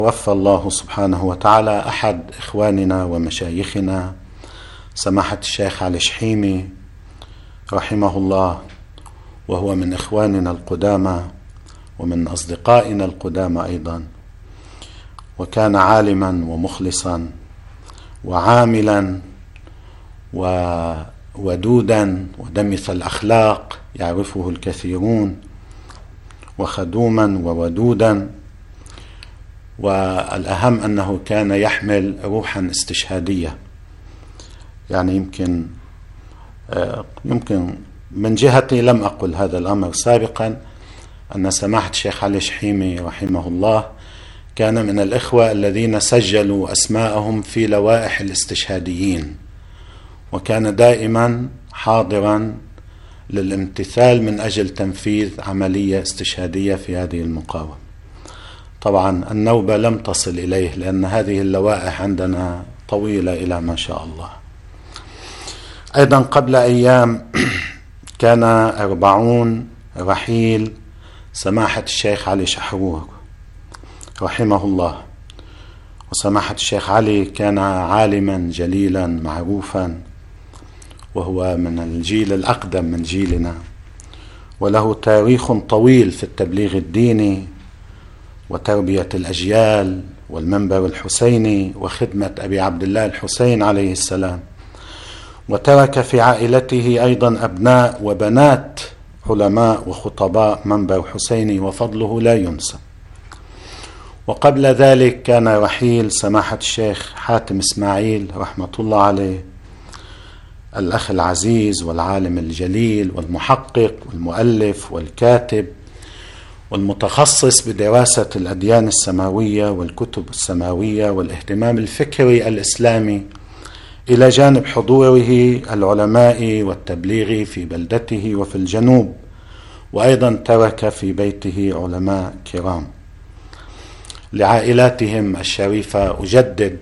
وفى الله سبحانه وتعالى أحد إخواننا ومشايخنا سماحة الشيخ علي شحيمي رحمه الله، وهو من إخواننا القدامى ومن أصدقائنا القدامى أيضا، وكان عالما ومخلصا وعاملا وودودا ودمث الأخلاق يعرفه الكثيرون، وخدوما وودودا، والأهم أنه كان يحمل روحا استشهادية. يعني يمكن من جهتي لم أقل هذا الأمر سابقا، أن سماحة الشيخ علي شحيمي رحمه الله كان من الإخوة الذين سجلوا أسماءهم في لوائح الاستشهاديين، وكان دائما حاضرا للامتثال من أجل تنفيذ عملية استشهادية في هذه المقاومة. طبعا النوبة لم تصل إليه لأن هذه اللوائح عندنا طويلة إلى ما شاء الله. أيضا قبل أيام كان 40 رحيل سماحة الشيخ علي شحرور رحمه الله. وسماحة الشيخ علي كان عالما جليلا معروفا، وهو من الجيل الأقدم من جيلنا، وله تاريخ طويل في التبليغ الديني وتربية الأجيال والمنبر الحسيني وخدمة أبي عبد الله الحسين عليه السلام. وترك في عائلته أيضا أبناء وبنات علماء وخطباء منبر حسيني، وفضله لا ينسى. وقبل ذلك كان رحيل سماحة الشيخ حاتم إسماعيل رحمة الله عليه، الأخ العزيز والعالم الجليل والمحقق والمؤلف والكاتب والمتخصص بدراسة الأديان السماوية والكتب السماوية والاهتمام الفكري الإسلامي، إلى جانب حضوره العلماء والتبليغ في بلدته وفي الجنوب. وأيضا ترك في بيته علماء كرام. لعائلاتهم الشريفة أجدد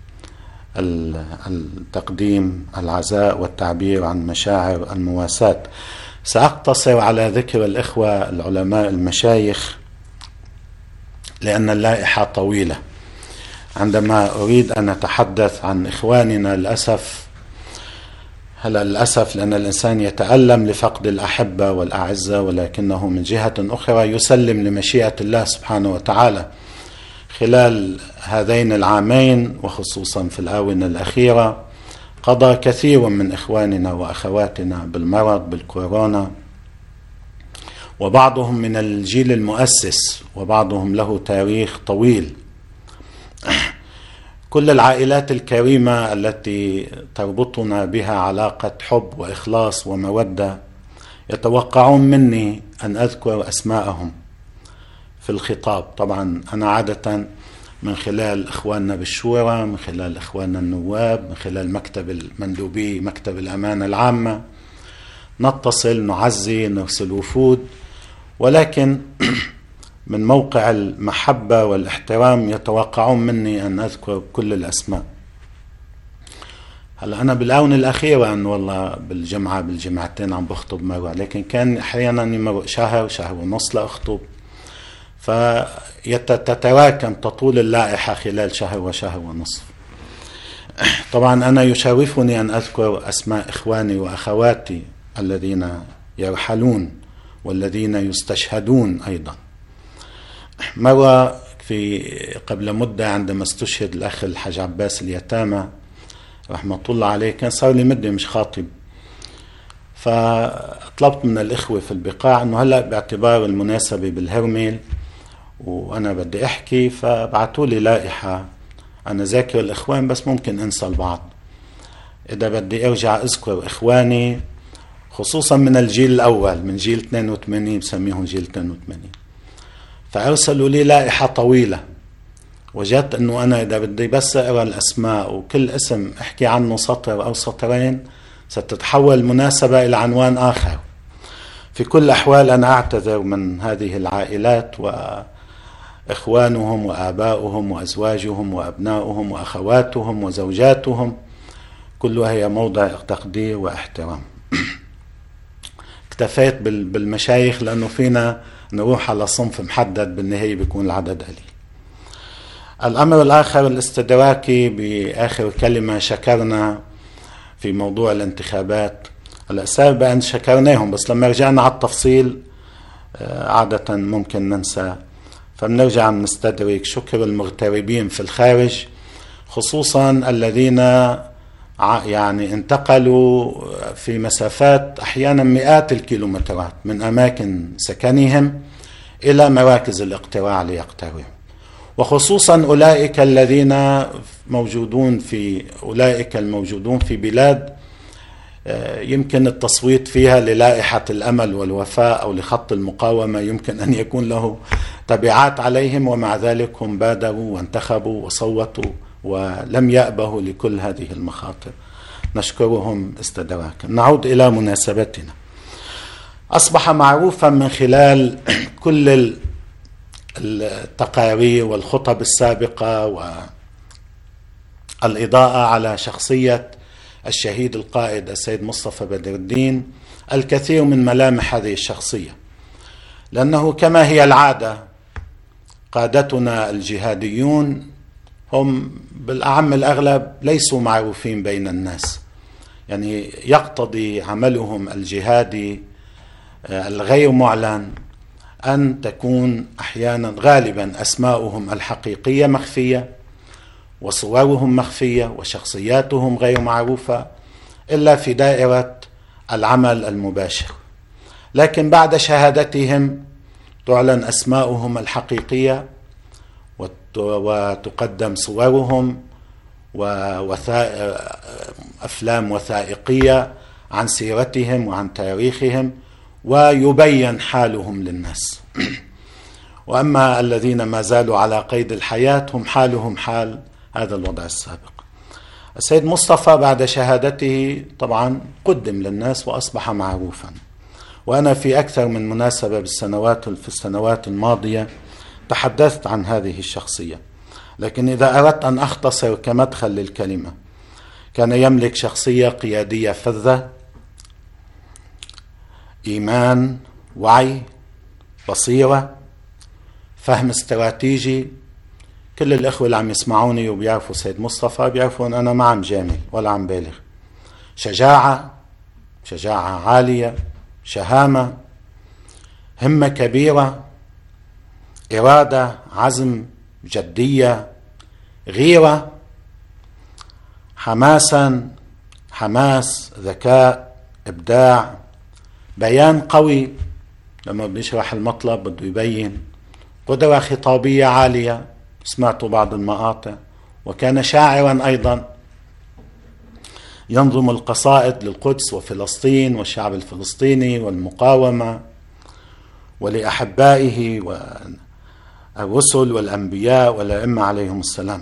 التقديم العزاء والتعبير عن مشاعر المواساة. سأقتصر على ذكر الإخوة العلماء المشايخ لأن اللائحة طويلة. عندما أريد أن أتحدث عن إخواننا للأسف لأن الإنسان يتألم لفقد الأحبة والأعزة، ولكنه من جهة أخرى يسلم لمشيئة الله سبحانه وتعالى. خلال هذين العامين وخصوصا في الآونة الأخيرة قضى كثير من إخواننا وأخواتنا بالمرض بالكورونا، وبعضهم من الجيل المؤسس وبعضهم له تاريخ طويل. كل العائلات الكريمة التي تربطنا بها علاقة حب وإخلاص ومودة يتوقعون مني أن أذكر أسماءهم في الخطاب. طبعا أنا عادة من خلال إخواننا بالشورى، من خلال إخواننا النواب، من خلال مكتب المندوبي مكتب الأمانة العامة نتصل نعزي نرسل وفود، ولكن من موقع المحبة والاحترام يتوقعون مني أن أذكر كل الأسماء. هلا أنا بالآونة الأخيرة أن والله بالجمعتين عم بخطب مرة، لكن كان أحيانا يمرق شهر ونص لأخطب، فتتراكم تطول اللائحة خلال شهر ونصف. طبعا أنا يشرفني أن أذكر أسماء إخواني وأخواتي الذين يرحلون والذين يستشهدون أيضا. مرة قبل مدة عندما استشهد الأخ الحاج عباس اليتامى رحمة الله عليه، كان صار لي مدة مش خاطب، فطلبت من الإخوة في البقاع أنه هلأ باعتبار المناسبة بالهرميل وأنا بدي أحكي، فبعتوا لي لائحة أنا ذاكر الإخوان بس ممكن أنسى البعض، إذا بدي أرجع أذكر إخواني خصوصا من الجيل الأول من جيل 82 بسميهم جيل 82. فأرسلوا لي لائحة طويلة، وجدت أنه أنا إذا بدي بس أقرأ الأسماء وكل اسم أحكي عنه سطر أو سطرين ستتحول مناسبة إلى عنوان آخر. في كل الأحوال أنا أعتذر من هذه العائلات وإخوانهم وآباؤهم وأزواجهم وأبنائهم وأخواتهم وزوجاتهم، كلها هي موضع تقدير واحترام. اكتفيت بالمشايخ لأنه فينا نروح على صنف محدد بالنهاية بيكون العدد قليل. الأمر الآخر الاستدراكي بآخر كلمة، شكرنا في موضوع الانتخابات. السبب بأن شكرناهم، بس لما رجعنا على التفصيل عادة ممكن ننسى، فبنرجع نستدرك. شكر المغتربين في الخارج، خصوصا الذين يعني انتقلوا في مسافات أحيانا مئات الكيلومترات من أماكن سكنهم إلى مراكز الاقتراع ليقترعوا، وخصوصا أولئك الموجودون في بلاد يمكن التصويت فيها للائحة الأمل والوفاء أو لخط المقاومة يمكن أن يكون له تبعات عليهم، ومع ذلك هم بادروا وانتخبوا وصوتوا ولم يأبهوا لكل هذه المخاطر. نشكرهم استدراكا. نعود إلى مناسبتنا. أصبح معروفا من خلال كل التقارير والخطب السابقة والإضاءة على شخصية الشهيد القائد السيد مصطفى بدر الدين الكثير من ملامح هذه الشخصية، لأنه كما هي العادة قادتنا الجهاديون هم بالأعم الأغلب ليسوا معروفين بين الناس، يعني يقتضي عملهم الجهادي الغير معلن أن تكون أحيانا غالبا أسماؤهم الحقيقية مخفية وصورهم مخفية وشخصياتهم غير معروفة إلا في دائرة العمل المباشر، لكن بعد شهادتهم تعلن أسماؤهم الحقيقية وتقدم صورهم وأفلام وثائقية عن سيرتهم وعن تاريخهم، ويبين حالهم للناس. وأما الذين ما زالوا على قيد الحياة هم حالهم حال هذا الوضع السابق. السيد مصطفى بعد شهادته طبعا قدم للناس وأصبح معروفا، وأنا في أكثر من مناسبة في السنوات الماضية تحدثت عن هذه الشخصية، لكن إذا أردت أن أختصر كمدخل للكلمة، كان يملك شخصية قيادية فذة، إيمان، وعي، بصيرة، فهم استراتيجي. كل الأخوة اللي عم يسمعوني وبيعرفوا سيد مصطفى بيعرفوا أن أنا ما عم جامل ولا عم بالغ. شجاعة عالية، شهامة، همة كبيرة، إرادة، عزم، جدية، غيرة، حماس، ذكاء، إبداع، بيان قوي لما بيشرح المطلب بده يبين، قدرة خطابية عالية، سمعتوا بعض المقاطع. وكان شاعرا أيضا، ينظم القصائد للقدس وفلسطين والشعب الفلسطيني والمقاومة ولأحبائه والرسل والأنبياء والأئمة عليهم السلام.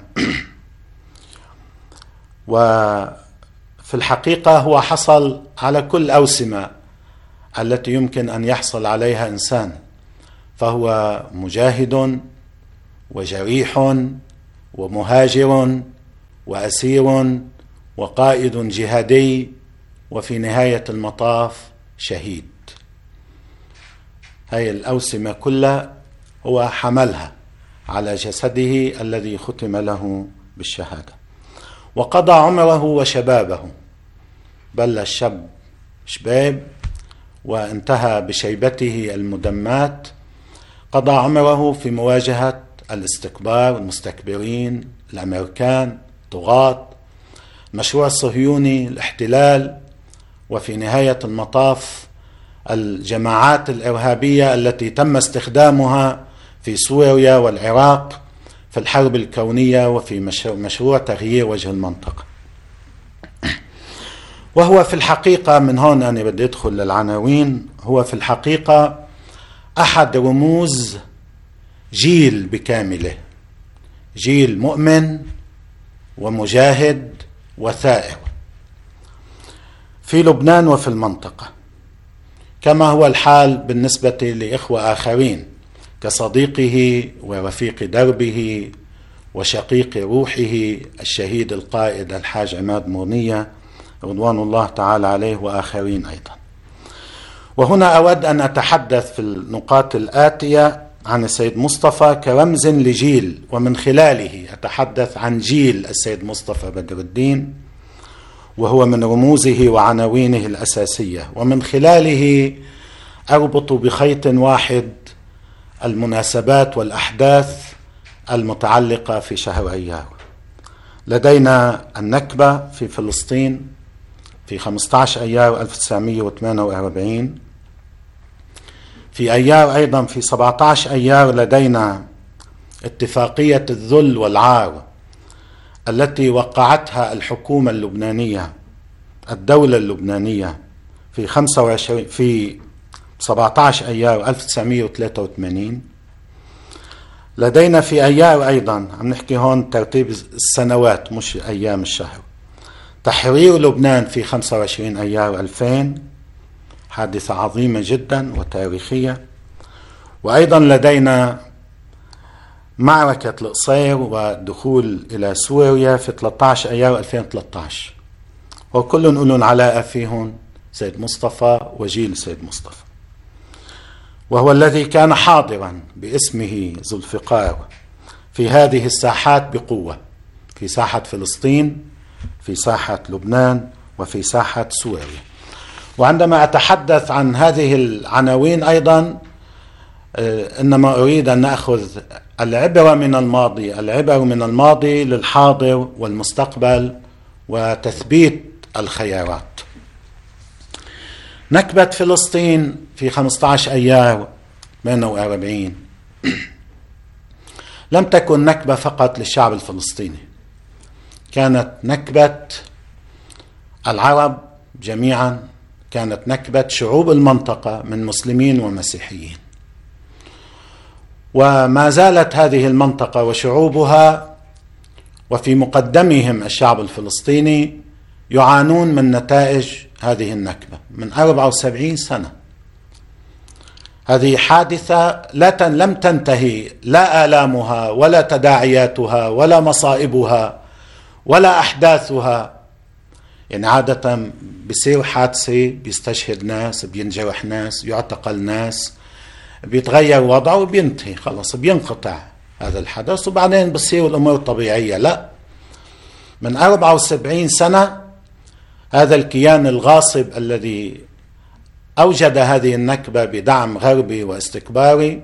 وفي الحقيقة هو حصل على كل أوسمة التي يمكن أن يحصل عليها إنسان، فهو مجاهد وجريح ومهاجر وأسير وقائد جهادي، وفي نهاية المطاف شهيد. هاي الأوسمة كلها هو حملها على جسده الذي ختم له بالشهادة. وقضى عمره وشبابه، بلش شباب وانتهى بشيبته المدمات. قضى عمره في مواجهة الاستكبار، المستكبرين، الأمريكان، طغاة، المشروع الصهيوني، الاحتلال، وفي نهاية المطاف الجماعات الإرهابية التي تم استخدامها في سوريا والعراق في الحرب الكونية وفي مشروع تغيير وجه المنطقة. وهو في الحقيقة، من هون أنا بدي أدخل للعناوين، هو في الحقيقة أحد رموز جيل بكامله، جيل مؤمن ومجاهد وثائر في لبنان وفي المنطقة، كما هو الحال بالنسبة لإخوة آخرين كصديقه ورفيق دربه وشقيق روحه الشهيد القائد الحاج عماد مغنية رضوان الله تعالى عليه وآخرين أيضا. وهنا أود أن أتحدث في النقاط الآتية عن السيد مصطفى كرمز لجيل، ومن خلاله أتحدث عن جيل السيد مصطفى بدر الدين، وهو من رموزه وعناوينه الأساسية، ومن خلاله أربط بخيط واحد المناسبات والأحداث المتعلقة في شهر أيار. لدينا النكبة في فلسطين في 15 أيار 1948. في أيار أيضا في 17 أيار لدينا اتفاقية الذل والعار التي وقعتها الحكومة اللبنانية، الدولة اللبنانية في 17 أيار 1983. لدينا في أيار أيضا، عم نحكي هون ترتيب السنوات مش أيام الشهر، تحرير لبنان في 25 أيار 2000، حادثة عظيمة جدا وتاريخية. وأيضا لدينا معركة القصير والدخول إلى سوريا في 13 أيار 2013، وكل نقولون علاقة فيهم سيد مصطفى وجيل سيد مصطفى، وهو الذي كان حاضرا باسمه ذو الفقار في هذه الساحات بقوة، في ساحة فلسطين، في ساحة لبنان، وفي ساحة سوريا. وعندما أتحدث عن هذه العناوين أيضا إنما أريد أن نأخذ العبرة من الماضي للحاضر والمستقبل وتثبيت الخيارات. نكبة فلسطين في 15 أيار 48 لم تكن نكبة فقط للشعب الفلسطيني، كانت نكبة العرب جميعا، كانت نكبة شعوب المنطقة من مسلمين ومسيحيين. وما زالت هذه المنطقة وشعوبها وفي مقدمهم الشعب الفلسطيني يعانون من نتائج هذه النكبة من 74 سنة. هذه حادثة لم تنتهي لا آلامها ولا تداعياتها ولا مصائبها ولا أحداثها. يعني عادة بيصير حادثة، بيستشهد ناس، بينجرح ناس، يعتقل ناس، بيتغير وضعه وبينتهي، خلاص بينقطع هذا الحدث وبعدين بتصير الأمور طبيعية. لا، من 74 سنة هذا الكيان الغاصب الذي أوجد هذه النكبة بدعم غربي واستكباري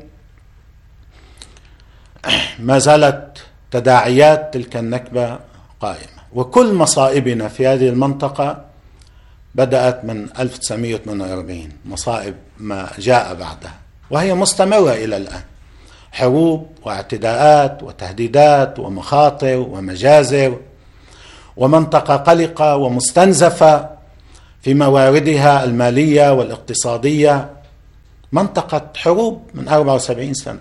ما زالت تداعيات تلك النكبة قائمة. وكل مصائبنا في هذه المنطقة بدأت من 1948، مصائب ما جاء بعدها وهي مستمرة إلى الآن، حروب واعتداءات وتهديدات ومخاطر ومجازر، ومنطقة قلقة ومستنزفة في مواردها المالية والاقتصادية، منطقة حروب من 74 سنة.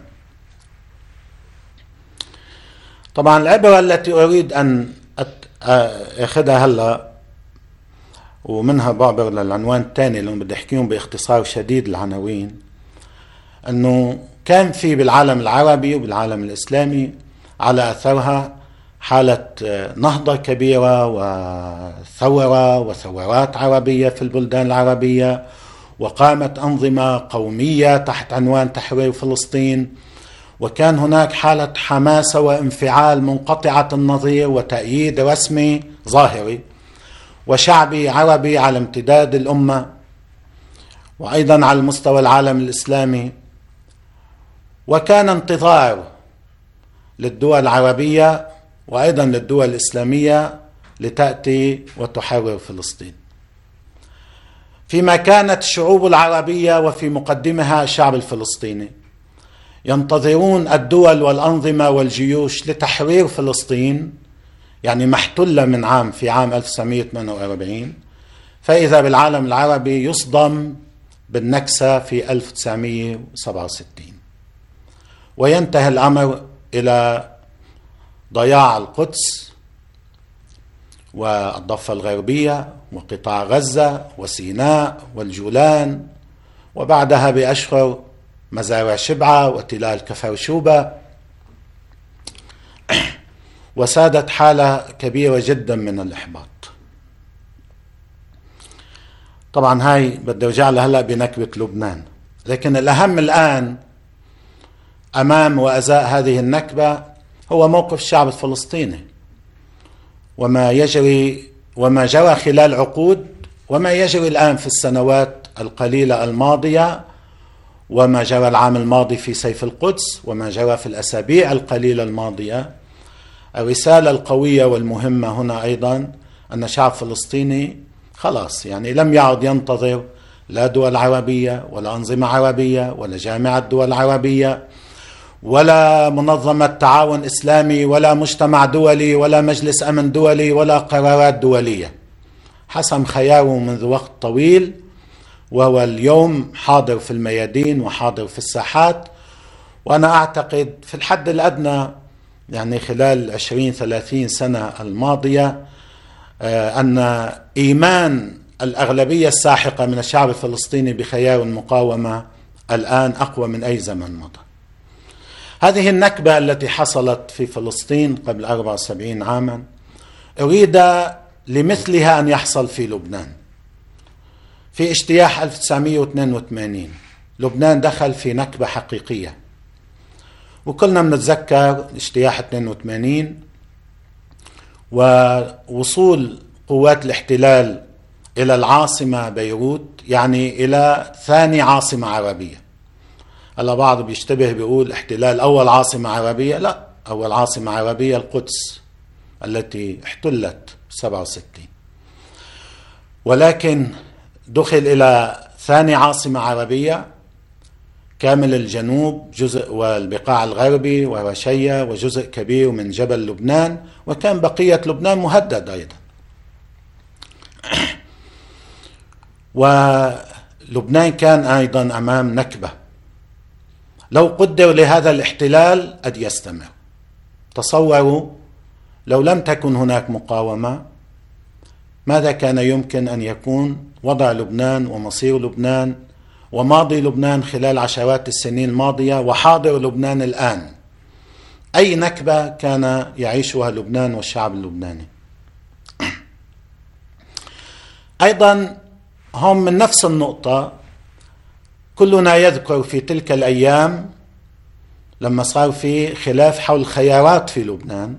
طبعا العبرة التي أريد أن أخذها هلا ومنها بعبر للعنوان الثاني اللي بدي أحكيهم باختصار شديد العناوين، أنه كان في بالعالم العربي وبالعالم الإسلامي على أثرها حالة نهضة كبيرة وثورة وثورات عربية في البلدان العربية، وقامت أنظمة قومية تحت عنوان تحرير فلسطين، وكان هناك حالة حماسة وانفعال منقطعة النظير وتأييد رسمي ظاهري وشعبي عربي على امتداد الأمة وأيضا على مستوى العالم الإسلامي. وكان انتظار للدول العربية وأيضا للدول الإسلامية لتأتي وتحرر فلسطين، فيما كانت الشعوب العربية وفي مقدمها الشعب الفلسطيني ينتظرون الدول والأنظمة والجيوش لتحرير فلسطين، يعني محتلة من في عام 1948، فإذا بالعالم العربي يصدم بالنكسة في 1967 وينتهي الأمر إلى ضياع القدس والضفة الغربية وقطاع غزة وسيناء والجولان، وبعدها بأشهر مزارع شبعة وتلال كفرشوبة، وسادت حالة كبيرة جدا من الإحباط. طبعا هاي بدي ارجع لها هلا بنكبة لبنان، لكن الأهم الآن أمام وأزاء هذه النكبة هو موقف الشعب الفلسطيني، وما يجري وما جرى خلال عقود، وما يجري الآن في السنوات القليلة الماضية، وما جرى العام الماضي في سيف القدس، وما جرى في الأسابيع القليلة الماضية. الرسالة القوية والمهمة هنا أيضا أن الشعب الفلسطيني خلاص يعني لم يعد ينتظر لا دول عربية ولا أنظمة عربية ولا جامعة دول عربية ولا منظمة تعاون إسلامي ولا مجتمع دولي ولا مجلس أمن دولي ولا قرارات دولية. حسم خياره منذ وقت طويل، وهو اليوم حاضر في الميادين وحاضر في الساحات. وأنا أعتقد في الحد الأدنى يعني خلال 20-30 سنة الماضية أن إيمان الأغلبية الساحقة من الشعب الفلسطيني بخيار المقاومة الآن أقوى من أي زمن مضى. هذه النكبة التي حصلت في فلسطين قبل 74 عاما أريد لمثلها أن يحصل في لبنان. في اجتياح 1982 لبنان دخل في نكبة حقيقية، وكلنا بنتذكر اجتياح 82 ووصول قوات الاحتلال إلى العاصمة بيروت، يعني إلى ثاني عاصمة عربية. هلا بعض بيشتبه بيقول احتلال أول عاصمة عربية، لا، أول عاصمة عربية القدس التي احتلت 67، ولكن دخل إلى ثاني عاصمة عربية كامل الجنوب جزء والبقاع الغربي ووشية وجزء كبير من جبل لبنان، وكان بقية لبنان مهدد أيضا. ولبنان كان أيضا أمام نكبة لو قدر لهذا الاحتلال أن يستمر. تصوروا لو لم تكن هناك مقاومة ماذا كان يمكن أن يكون وضع لبنان ومصير لبنان وماضي لبنان خلال عشرات السنين الماضية وحاضر لبنان الآن. أي نكبة كان يعيشها لبنان والشعب اللبناني. أيضا هم من نفس النقطة كلنا يذكر في تلك الأيام لما صار في خلاف حول الخيارات في لبنان،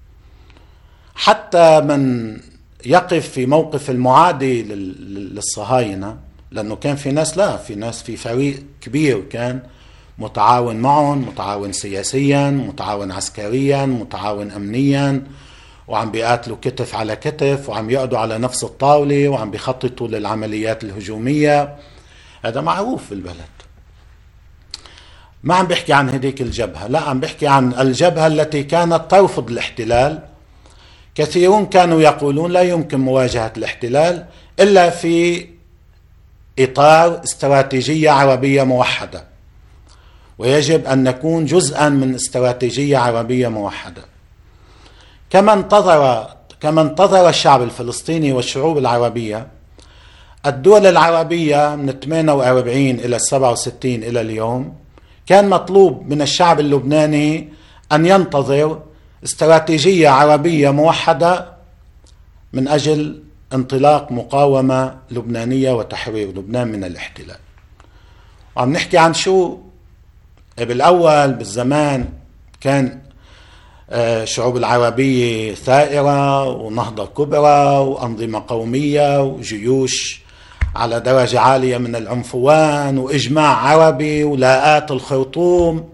حتى من يقف في موقف المعادي للصهاينة، لأنه كان في ناس في فريق كبير كان متعاون معهم، متعاون سياسيا، متعاون عسكريا، متعاون أمنيا، وعم بيقاتلوا كتف على كتف وعم يقعدوا على نفس الطاولة وعم بيخططوا للعمليات الهجومية. هذا معروف في البلد. ما عم بيحكي عن هذيك الجبهة، لا، عم بيحكي عن الجبهة التي كانت ترفض الاحتلال. كثيرون كانوا يقولون لا يمكن مواجهة الاحتلال إلا في إطار استراتيجية عربية موحدة، ويجب أن نكون جزءا من استراتيجية عربية موحدة. كما انتظر الشعب الفلسطيني والشعوب العربية الدول العربية من 48 إلى 67 إلى اليوم، كان مطلوب من الشعب اللبناني أن ينتظر استراتيجية عربية موحدة من أجل انطلاق مقاومة لبنانية وتحرير لبنان من الاحتلال. وعم نحكي عن شو؟ بالأول بالزمان كان الشعوب العربية ثائرة ونهضة كبرى وأنظمة قومية وجيوش على درجة عالية من العنفوان وإجماع عربي ولاءات الخرطوم،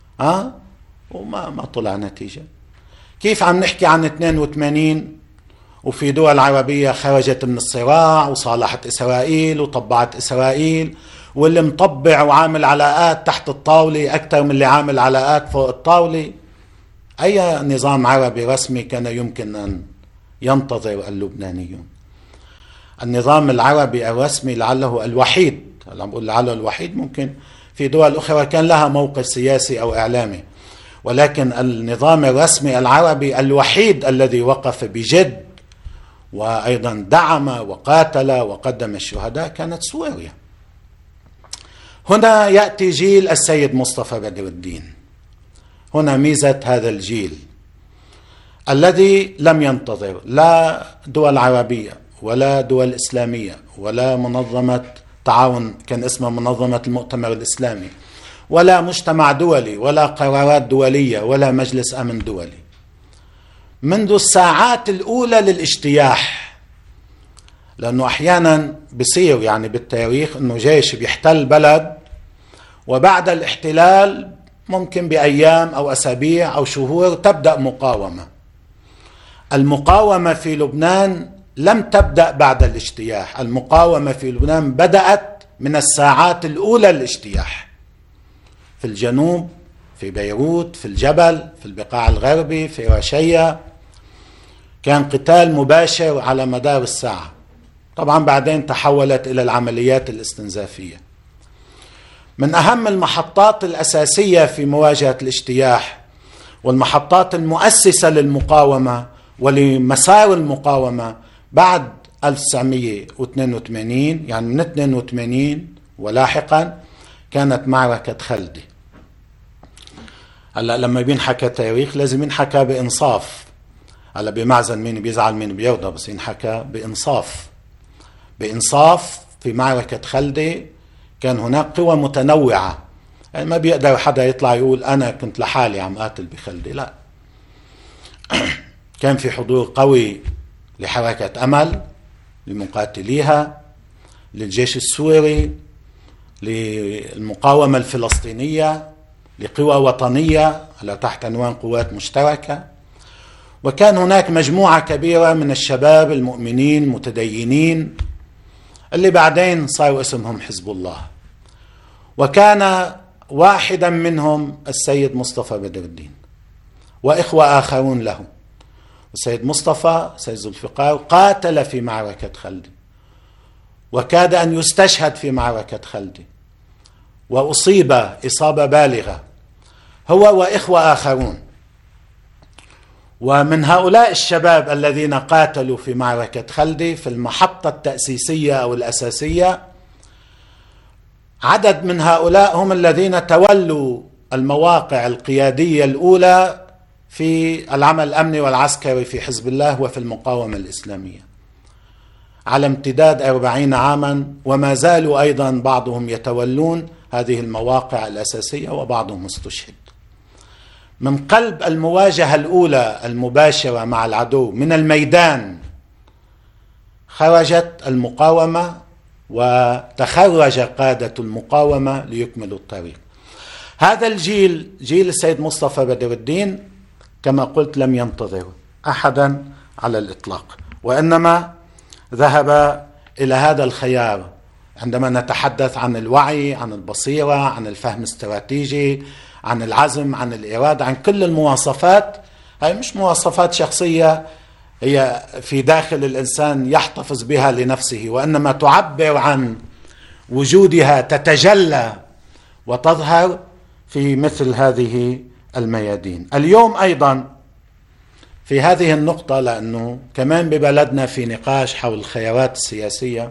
وما طلع نتيجة. كيف عم نحكي عن 82 وفي دول عربية خرجت من الصراع وصالحت إسرائيل وطبعت إسرائيل، واللي مطبع وعامل علاقات تحت الطاولة أكثر من اللي عامل علاقات فوق الطاولة؟ أي نظام عربي رسمي كان يمكن أن ينتظر اللبنانيون؟ النظام العربي الرسمي لعله الوحيد، عم بقول لعله الوحيد، ممكن في دول أخرى كان لها موقف سياسي أو إعلامي، ولكن النظام الرسمي العربي الوحيد الذي وقف بجد وأيضا دعم وقاتل وقدم الشهداء كانت سوريا. هنا يأتي جيل السيد مصطفى بدر الدين. هنا ميزة هذا الجيل الذي لم ينتظر لا دول عربية ولا دول إسلامية ولا منظمة تعاون كان اسمها منظمة المؤتمر الإسلامي ولا مجتمع دولي ولا قرارات دولية ولا مجلس أمن دولي. منذ الساعات الأولى للاجتياح، لأنه أحيانا بصير يعني بالتاريخ أنه جيش بيحتل بلد وبعد الاحتلال ممكن بأيام أو أسابيع أو شهور تبدأ مقاومة. المقاومة في لبنان لم تبدأ بعد الاجتياح، المقاومة في لبنان بدأت من الساعات الأولى للاجتياح، في الجنوب، في بيروت، في الجبل، في البقاع الغربي، في رشية، كان قتال مباشر على مدار الساعة. طبعا بعدين تحولت إلى العمليات الاستنزافية. من أهم المحطات الأساسية في مواجهة الاجتياح والمحطات المؤسسة للمقاومة ولمسار المقاومة بعد 1982، يعني من 82 ولاحقا، كانت معركة خلدي. هلا لما بينحكى تاريخ لازم ينحكى بإنصاف. هلا بمعزل مين بيزعل مين بيرضى، بس ينحكى بإنصاف. في معركة خلدي كان هناك قوى متنوعة، يعني ما بيقدر حدا يطلع يقول أنا كنت لحالي عم قاتل بخلدي، لا. كان في حضور قوي لحركة أمل، لمقاتليها، للجيش السوري، للمقاومة الفلسطينية، لقوى وطنية على تحت عنوان قوات مشتركة. وكان هناك مجموعة كبيرة من الشباب المؤمنين المتدينين اللي بعدين صاروا اسمهم حزب الله، وكان واحدا منهم السيد مصطفى بدر الدين وإخوة آخرون له. السيد مصطفى، السيد ذوالفقار، قاتل في معركة خلدي وكاد أن يستشهد في معركة خلدي وأصيب إصابة بالغة هو وإخوة آخرون. ومن هؤلاء الشباب الذين قاتلوا في معركة خلدي في المحطة التأسيسية أو الأساسية، عدد من هؤلاء هم الذين تولوا المواقع القيادية الأولى في العمل الأمني والعسكري في حزب الله وفي المقاومة الإسلامية على امتداد 40 عاما، وما زالوا أيضا بعضهم يتولون هذه المواقع الأساسية وبعضهم استشهد. من قلب المواجهة الأولى المباشرة مع العدو من الميدان خرجت المقاومة وتخرج قادة المقاومة ليكملوا الطريق. هذا الجيل، جيل السيد مصطفى بدر الدين، كما قلت لم ينتظر أحدا على الإطلاق، وإنما ذهب إلى هذا الخيار. عندما نتحدث عن الوعي، عن البصيرة، عن الفهم الاستراتيجي، عن العزم، عن الإرادة، عن كل المواصفات، هي مش مواصفات شخصية هي في داخل الإنسان يحتفظ بها لنفسه، وإنما تعبر عن وجودها، تتجلى وتظهر في مثل هذه الميادين. اليوم أيضا في هذه النقطة، لأنه كمان ببلدنا في نقاش حول الخيارات السياسية،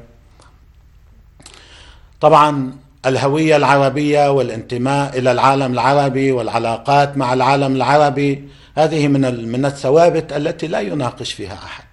طبعا الهوية العربية والانتماء إلى العالم العربي والعلاقات مع العالم العربي، هذه من الثوابت التي لا يناقش فيها أحد.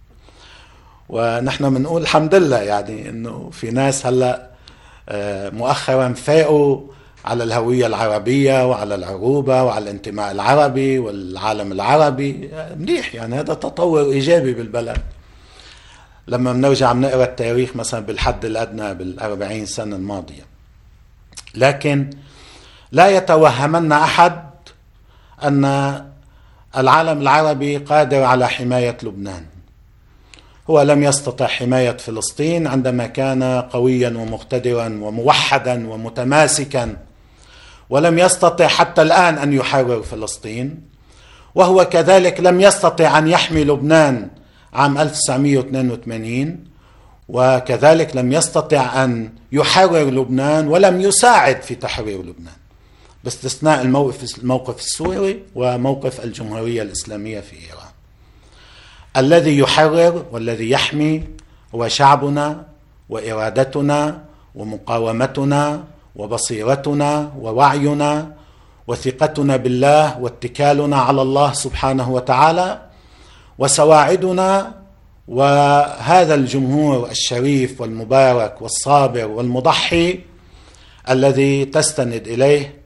ونحن بنقول الحمد لله يعني إنه في ناس هلأ مؤخرا فاقوا على الهوية العربية وعلى العروبة وعلى الانتماء العربي والعالم العربي. منيح، يعني هذا تطور إيجابي بالبلد. لما بنرجع بنقرأ التاريخ مثلا بالحد الأدنى بال40 سنة الماضية، لكن لا يتوهمن أحد أن العالم العربي قادر على حماية لبنان. هو لم يستطع حماية فلسطين عندما كان قويا ومقتدرا وموحدا ومتماسكا، ولم يستطع حتى الآن أن يحرر فلسطين، وهو كذلك لم يستطع أن يحمي لبنان عام 1982، وكذلك لم يستطع أن يحرر لبنان ولم يساعد في تحرير لبنان، باستثناء الموقف السوري وموقف الجمهورية الإسلامية في إيران. الذي يحرر والذي يحمي هو شعبنا وإرادتنا ومقاومتنا وبصيرتنا ووعينا وثقتنا بالله واتكالنا على الله سبحانه وتعالى وسواعدنا، وهذا الجمهور الشريف والمبارك والصابر والمضحي الذي تستند إليه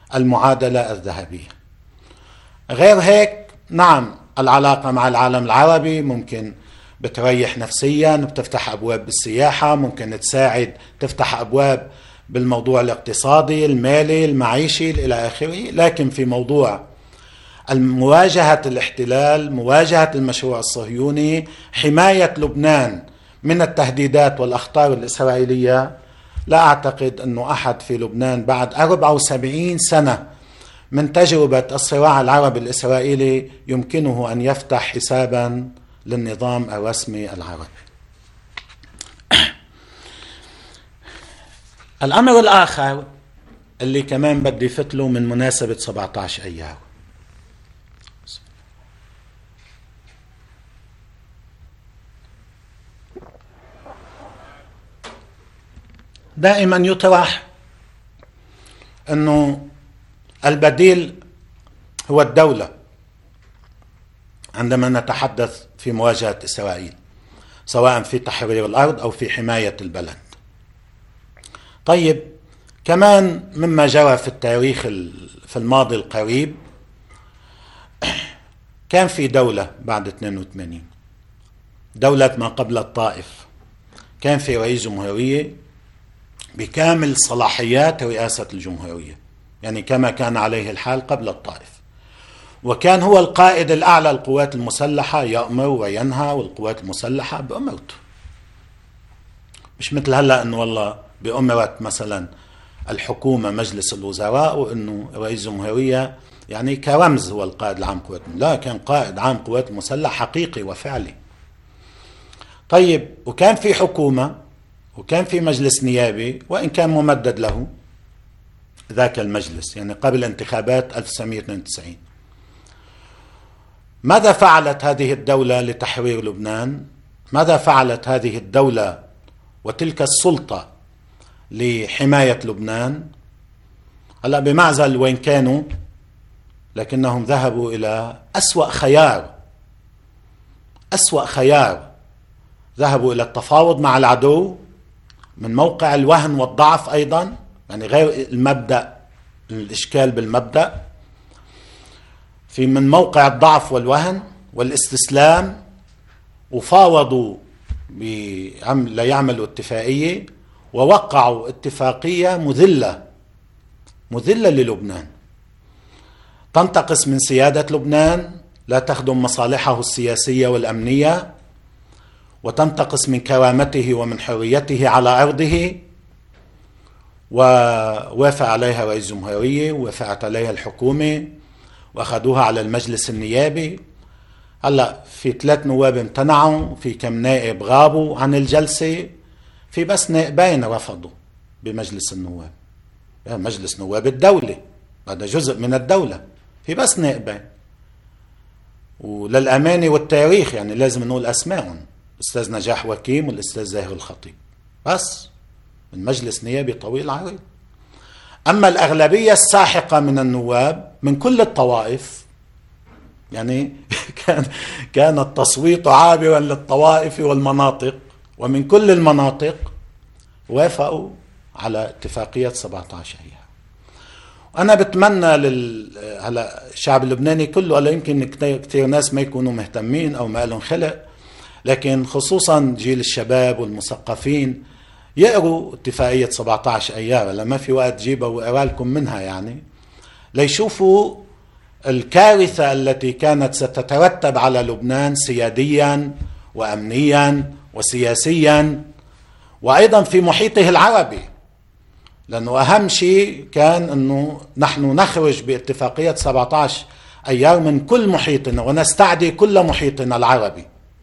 المعادلة الذهبية. غير هيك نعم العلاقة مع العالم العربي ممكن بتريح نفسيا، بتفتح أبواب بالسياحة، ممكن تساعد تفتح أبواب بالموضوع الاقتصادي المالي المعيشي إلى آخره. لكن في موضوع مواجهة الاحتلال، مواجهة المشروع الصهيوني، حماية لبنان من التهديدات والأخطار الإسرائيلية، لا أعتقد أنه أحد في لبنان بعد 74 سنة من تجربة الصراع العربي الإسرائيلي يمكنه أن يفتح حسابا للنظام الرسمي العربي. الأمر الآخر اللي كمان بدي فتله من مناسبة 17 أيار، دائما يطرح أنه البديل هو الدولة عندما نتحدث في مواجهة إسرائيل، سواء في تحرير الأرض أو في حماية البلد. طيب كمان مما جرى في التاريخ في الماضي القريب، كان في دولة بعد 82، دولة ما قبل الطائف، كان في رئيس جمهورية بكامل صلاحيات رئاسة الجمهورية، يعني كما كان عليه الحال قبل الطائف، وكان هو القائد الأعلى للقوات المسلحة، يأمر وينهى، والقوات المسلحة بأمرته، مش مثل هلأ أنه والله بأمرت مثلا الحكومة مجلس الوزراء وأنه رئيس جمهورية يعني كرمز هو القائد العام قوات، لا، كان قائد عام قوات مسلحة حقيقي وفعلي. طيب وكان في حكومة وكان في مجلس نيابي، وإن كان ممدد له ذاك المجلس يعني قبل انتخابات 1992. ماذا فعلت هذه الدولة لتحرير لبنان؟ ماذا فعلت هذه الدولة وتلك السلطة لحماية لبنان؟ هلا بمعزل وين كانوا، لكنهم ذهبوا إلى أسوأ خيار، ذهبوا إلى التفاوض مع العدو من موقع الوهن والضعف أيضا، يعني غير المبدأ، الإشكال بالمبدأ، في من موقع الضعف والوهن والاستسلام، وفاوضوا ليعملوا اتفاقية، ووقعوا اتفاقية مذلة للبنان، تنتقص من سيادة لبنان، لا تخدم مصالحه السياسية والأمنية، وتنتقص من كرامته ومن حريته على أرضه. ووافق عليها رئيس الجمهورية، ووافقت عليها الحكومة، وأخذوها على المجلس النيابي. هلأ في 3 نواب امتنعوا، في كم نائب غابوا عن الجلسة، في بس نائبين رفضوا بمجلس النواب، يعني مجلس نواب الدولة، هذا جزء من الدولة، في بس نائبين. وللأمانة والتاريخ يعني لازم نقول أسمائهم، الأستاذ نجاح وكيم والأستاذ زاهر الخطيب، بس من مجلس نيابي طويل عريض. أما الأغلبية الساحقة من النواب من كل الطوائف، يعني كان التصويت عابرا للطوائف والمناطق، ومن كل المناطق وافقوا على اتفاقية 17 أيار. أنا بتمنى هلا الشعب اللبناني كله، هلا يمكن كثير ناس ما يكونوا مهتمين أو ما لهم خلق، لكن خصوصا جيل الشباب والمثقفين يقروا اتفاقية 17 أيار، لما في وقت جيبها وأقرأ لكم منها، يعني ليشوفوا الكارثة التي كانت ستترتب على لبنان سياديا وأمنيا وسياسيا، وأيضا في محيطه العربي، لأنه أهم شيء كان أنه نحن نخرج باتفاقية 17 أيار من كل محيطنا ونستعدي كل محيطنا العربي.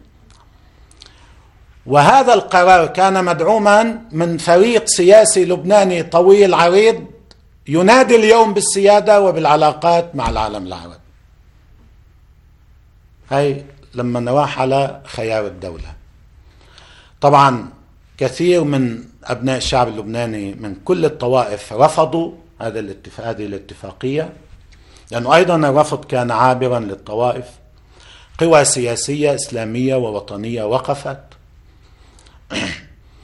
وهذا القرار كان مدعوما من فريق سياسي لبناني طويل عريض ينادي اليوم بالسيادة وبالعلاقات مع العالم العربي. هاي لما نواح على خيار الدولة. طبعا كثير من أبناء الشعب اللبناني من كل الطوائف رفضوا هذه الاتفاقية، لأنه أيضا الرفض كان عابرا للطوائف. قوى سياسية إسلامية ووطنية وقفت،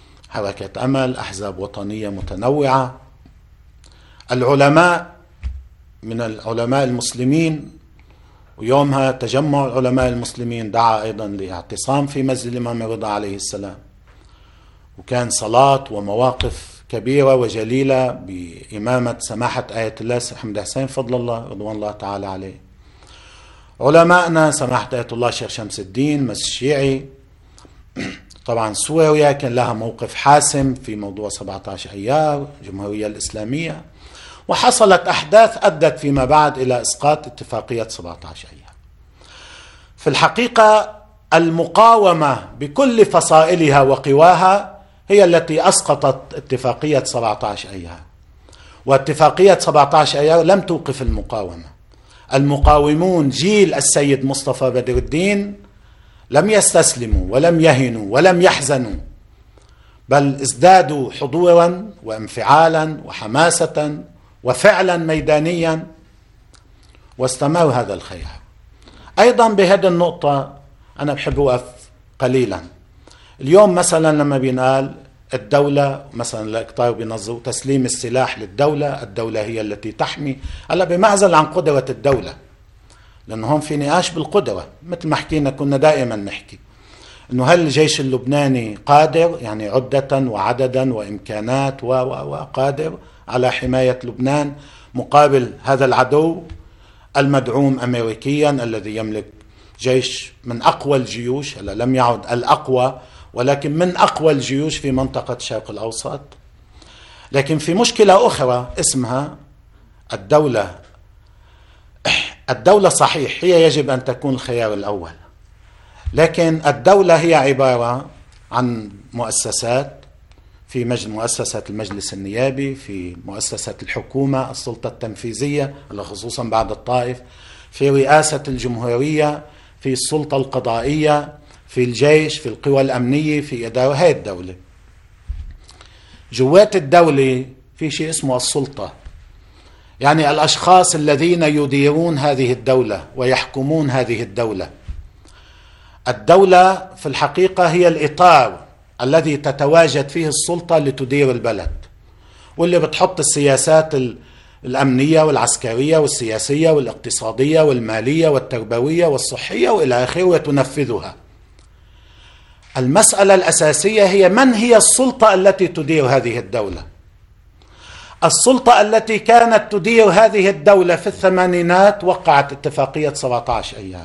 حركة أمل، أحزاب وطنية متنوعة، العلماء من العلماء المسلمين، ويومها تجمع العلماء المسلمين دعا أيضا لاعتصام في مسجد الإمام الرضا عليه السلام، وكان صلاة ومواقف كبيرة وجليلة بإمامة سماحة آية الله حمد حسين فضل الله رضوان الله تعالى عليه. علماءنا سماحة آية الله الشيخ شمس الدين مس الشيعي. طبعا سوريا كان لها موقف حاسم في موضوع 17 أيار، الجمهورية الإسلامية، وحصلت أحداث أدت فيما بعد إلى إسقاط اتفاقية 17 أيار. في الحقيقة المقاومة بكل فصائلها وقواها هي التي أسقطت اتفاقية 17 أيار، واتفاقية 17 أيار لم توقف المقاومة. المقاومون جيل السيد مصطفى بدر الدين لم يستسلموا ولم يهنوا ولم يحزنوا، بل ازدادوا حضورا وانفعالا وحماسة وفعلا ميدانيا، واستمر هذا الخيار. أيضا بهذه النقطة أنا بحب أوقف قليلا. اليوم مثلا لما بينقال الدولة مثلا الإقطار بينظروا تسليم السلاح للدولة، الدولة هي التي تحمي، هلا بمعزل عن قدرة الدولة، لأنه هون في نقاش بالقدرة. مثل ما حكينا كنا دائما نحكي أنه هل الجيش اللبناني قادر، يعني عدة وعددا وإمكانات وقادر على حماية لبنان مقابل هذا العدو المدعوم أمريكيا الذي يملك جيش من أقوى الجيوش، هلا لم يعد الأقوى ولكن من أقوى الجيوش في منطقة الشرق الأوسط. لكن في مشكلة أخرى اسمها الدولة. الدولة صحيح هي يجب أن تكون الخيار الأول، لكن الدولة هي عبارة عن مؤسسات، في مؤسسة المجلس النيابي، في مؤسسة الحكومة السلطة التنفيذية خصوصا بعد الطائف، في رئاسة الجمهورية، في السلطة القضائية، في الجيش، في القوى الأمنية، في إدارة هاي الدولة. جوات الدولة في شيء اسمه السلطة، يعني الأشخاص الذين يديرون هذه الدولة ويحكمون هذه الدولة. الدولة في الحقيقة هي الإطار الذي تتواجد فيه السلطة لتدير البلد، واللي بتحط السياسات الأمنية والعسكرية والسياسية والاقتصادية والمالية والتربوية والصحية وإلى آخره وتنفذها. المسألة الأساسية هي من هي السلطة التي تدير هذه الدولة. السلطة التي كانت تدير هذه الدولة في الثمانينات وقعت اتفاقية 17 أيار.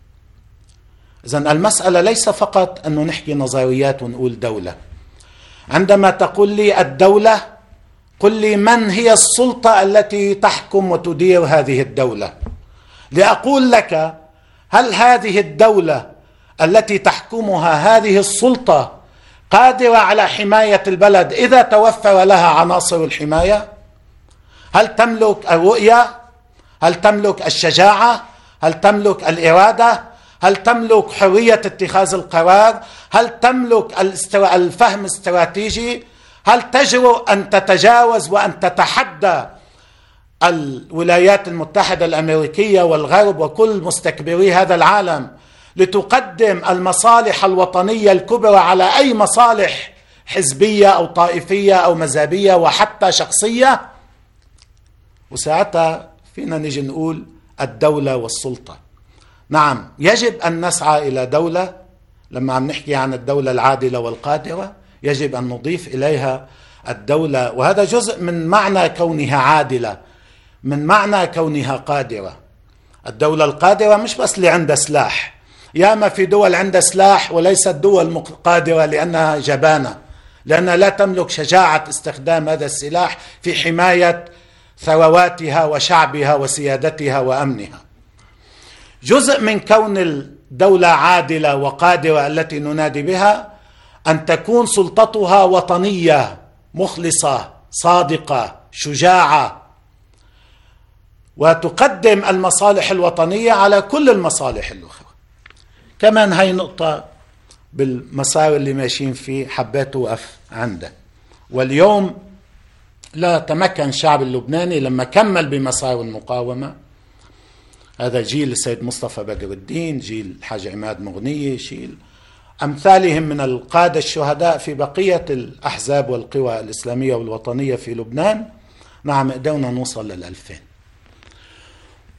إذن المسألة ليس فقط أنه نحكي نظريات ونقول دولة. عندما تقول لي الدولة قل لي من هي السلطة التي تحكم وتدير هذه الدولة، لأقول لك هل هذه الدولة التي تحكمها هذه السلطة قادرة على حماية البلد إذا توفر لها عناصر الحماية؟ هل تملك الرؤية؟ هل تملك الشجاعة؟ هل تملك الإرادة؟ هل تملك حرية اتخاذ القرار؟ هل تملك الفهم الاستراتيجي؟ هل تجرؤ أن تتجاوز وأن تتحدى الولايات المتحدة الأمريكية والغرب وكل مستكبري هذا العالم لتقدم المصالح الوطنية الكبرى على أي مصالح حزبية أو طائفية أو مذهبية وحتى شخصية؟ وساعتها فينا نجي نقول الدولة والسلطة. نعم يجب أن نسعى إلى دولة، لما عم نحكي عن الدولة العادلة والقادرة يجب أن نضيف إليها الدولة، وهذا جزء من معنى كونها عادلة، من معنى كونها قادرة. الدولة القادرة مش بس اللي عندها سلاح، ياما في دول عندها سلاح وليست دول قادرة لأنها جبانة، لأنها لا تملك شجاعة استخدام هذا السلاح في حماية ثرواتها وشعبها وسيادتها وأمنها. جزء من كون الدولة عادلة وقادرة التي ننادي بها أن تكون سلطتها وطنية مخلصة صادقة شجاعة، وتقدم المصالح الوطنية على كل المصالح الأخرى. كمان هاي نقطة بالمسار اللي ماشيين فيه حبيت أوقف عنده. واليوم لا تمكن الشعب اللبناني لما كمل بمسار المقاومة، هذا جيل السيد مصطفى بدر الدين، جيل الحاج عماد مغنية، جيل أمثالهم من القادة الشهداء في بقية الأحزاب والقوى الإسلامية والوطنية في لبنان. نعم قدرنا نوصل لل2000،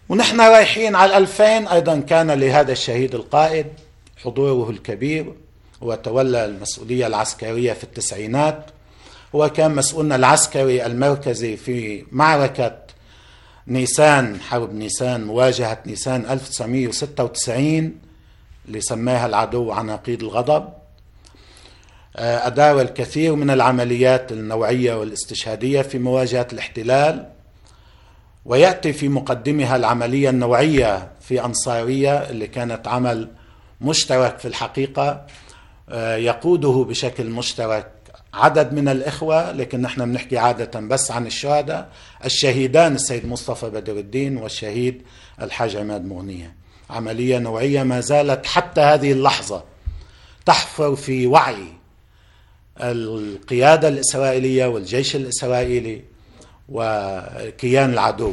ونحن رايحين على 2000 أيضا كان لهذا الشهيد القائد حضوره الكبير، وتولى المسؤولية العسكرية في التسعينات. هو كان مسؤولنا العسكري المركزي في معركة نيسان، حرب نيسان، مواجهة نيسان 1996 اللي سماها العدو عناقيد الغضب. أدار الكثير من العمليات النوعية والاستشهادية في مواجهة الاحتلال، ويأتي في مقدمها العملية النوعية في أنصارية اللي كانت عمل مشترك في الحقيقة، يقوده بشكل مشترك عدد من الإخوة، لكن نحن بنحكي عادة بس عن الشهداء الشهيدان السيد مصطفى بدر الدين والشهيد الحاج عماد مغنية. عملية نوعية ما زالت حتى هذه اللحظة تحفر في وعي القيادة الإسرائيلية والجيش الإسرائيلي وكيان العدو.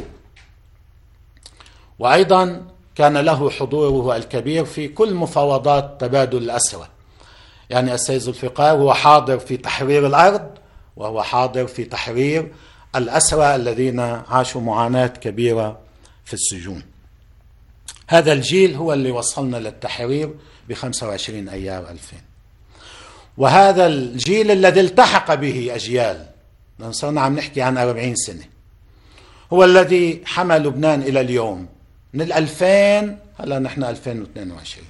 وأيضا كان له حضوره الكبير في كل مفاوضات تبادل الأسرى. يعني السيد ذو الفقار هو حاضر في تحرير الأرض، وهو حاضر في تحرير الأسرى الذين عاشوا معاناة كبيرة في السجون. هذا الجيل هو اللي وصلنا للتحرير ب25 أيار 2000. وهذا الجيل الذي التحق به أجيال، صرنا عم نحكي عن 40 سنة، هو الذي حمل لبنان إلى اليوم من 2000، هلا نحن 2022،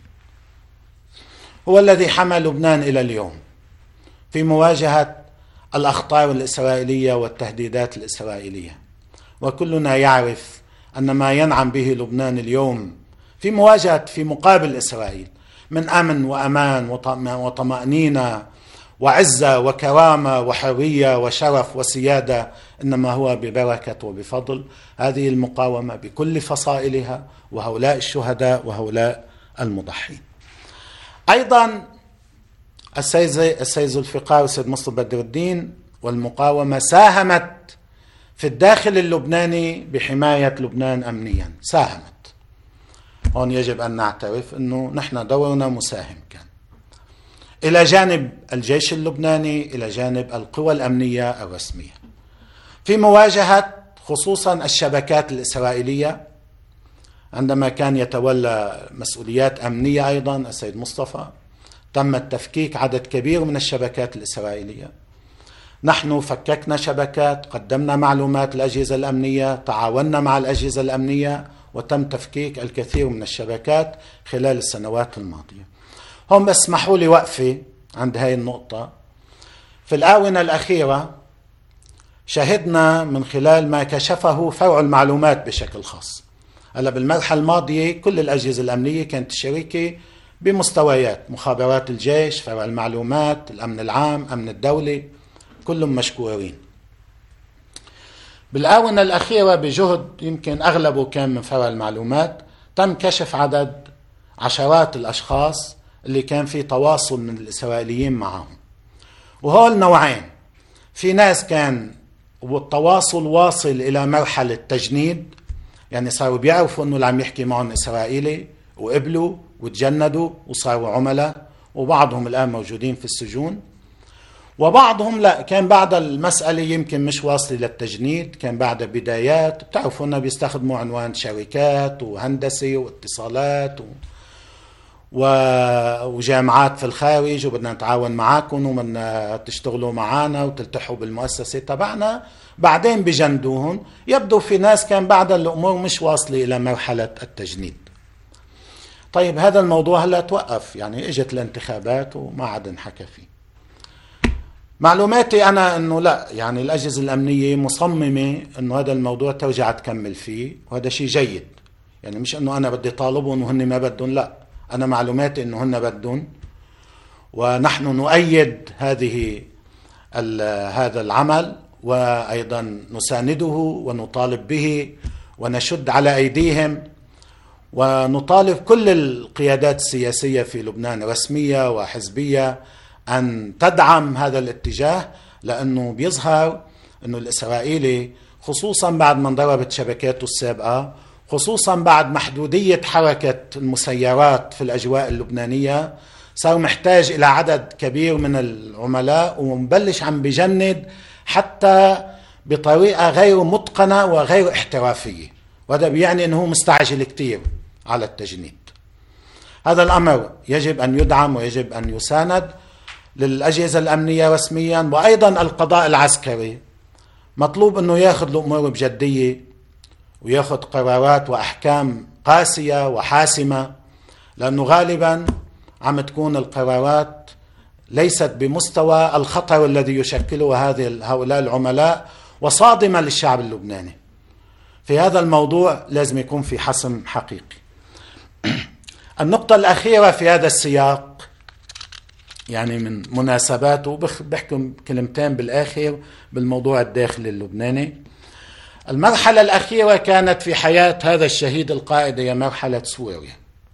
هو الذي حمل لبنان إلى اليوم في مواجهة الأخطار الإسرائيلية والتهديدات الإسرائيلية. وكلنا يعرف أن ما ينعم به لبنان اليوم في مواجهة في مقابل إسرائيل من أمن وأمان وطمأنينة وعزة وكرامة وحرية وشرف وسيادة، إنما هو ببركة وبفضل هذه المقاومة بكل فصائلها وهؤلاء الشهداء وهؤلاء المضحين. أيضا السيد ذو الفقار والسيد مصطفى بدر الدين والمقاومة ساهمت في الداخل اللبناني بحماية لبنان أمنيا، ساهمت. هون يجب أن نعترف أنه نحن دورنا مساهم كان إلى جانب الجيش اللبناني، إلى جانب القوى الأمنية الرسمية في مواجهة خصوصا الشبكات الإسرائيلية. عندما كان يتولى مسؤوليات أمنية أيضا السيد مصطفى، تم التفكيك عدد كبير من الشبكات الإسرائيلية. نحن فككنا شبكات، قدمنا معلومات الأجهزة الأمنية، تعاوننا مع الأجهزة الأمنية، وتم تفكيك الكثير من الشبكات خلال السنوات الماضية. هم اسمحوا لي وقفي عند هاي النقطة. في الآونة الأخيرة شهدنا من خلال ما كشفه فرع المعلومات بشكل خاص. هلا بالمرحلة الماضية كل الأجهزة الأمنية كانت شريكة بمستويات، مخابرات الجيش، فرع المعلومات، الأمن العام، أمن الدولة، كلهم مشكورين. بالآونة الأخيرة بجهد يمكن أغلبه كان من فرع المعلومات، تم كشف عدد عشرات الأشخاص اللي كان في تواصل من الإسرائيليين معهم. وهول نوعين، في ناس كان والتواصل واصل إلى مرحلة تجنيد، يعني صاروا بيعرفوا أنه اللي عم يحكي معهم إسرائيلي وقبلوا وتجندوا وصاروا عملاء، وبعضهم الآن موجودين في السجون. وبعضهم لا، كان بعد المسألة يمكن مش واصل للتجنيد، كان بعد بدايات. بتعرفوا أنه بيستخدموا عنوان شركات وهندسة واتصالات وجامعات في الخارج، وبدنا نتعاون معاكم وبدنا تشتغلوا معنا وتلتحوا بالمؤسسة تبعنا. بعدين بجندوهم. يبدو في ناس كان بعد الأمور مش واصلة إلى مرحلة التجنيد. طيب هذا الموضوع هلا توقف، يعني اجت الانتخابات وما عاد نحكى فيه. معلوماتي أنا أنه لا، يعني الأجهزة الأمنية مصممة أنه هذا الموضوع ترجع تكمل فيه، وهذا شيء جيد. يعني مش أنه أنا بدي طالبهم وهن ما بدهم، لا، أنا معلوماتي أنه هن بدهم، ونحن نؤيد هذا العمل، وأيضا نسانده ونطالب به ونشد على أيديهم، ونطالب كل القيادات السياسية في لبنان رسمية وحزبية أن تدعم هذا الاتجاه، لأنه بيظهر أنه الإسرائيلي خصوصا بعد ما انضربت شبكاته السابقة، خصوصا بعد محدودية حركة المسيرات في الأجواء اللبنانية، صار محتاج إلى عدد كبير من العملاء، ومبلش عم بجند حتى بطريقة غير متقنة وغير احترافية. وهذا بيعني أنه مستعجل كتير على التجنيد. هذا الأمر يجب أن يدعم ويجب أن يساند. للأجهزة الأمنية رسميا وأيضا القضاء العسكري مطلوب أنه يأخذ الأمور بجدية ويأخذ قرارات وأحكام قاسية وحاسمة، لأنه غالبا عم تكون القرارات ليست بمستوى الخطر الذي يشكله هؤلاء العملاء وصادمة للشعب اللبناني. في هذا الموضوع لازم يكون في حسم حقيقي. النقطة الأخيرة في هذا السياق يعني من مناسباته بحكم كلمتين بالآخر بالموضوع الداخلي اللبناني. المرحلة الأخيرة كانت في حياة هذا الشهيد القائد هي مرحلة سوريا.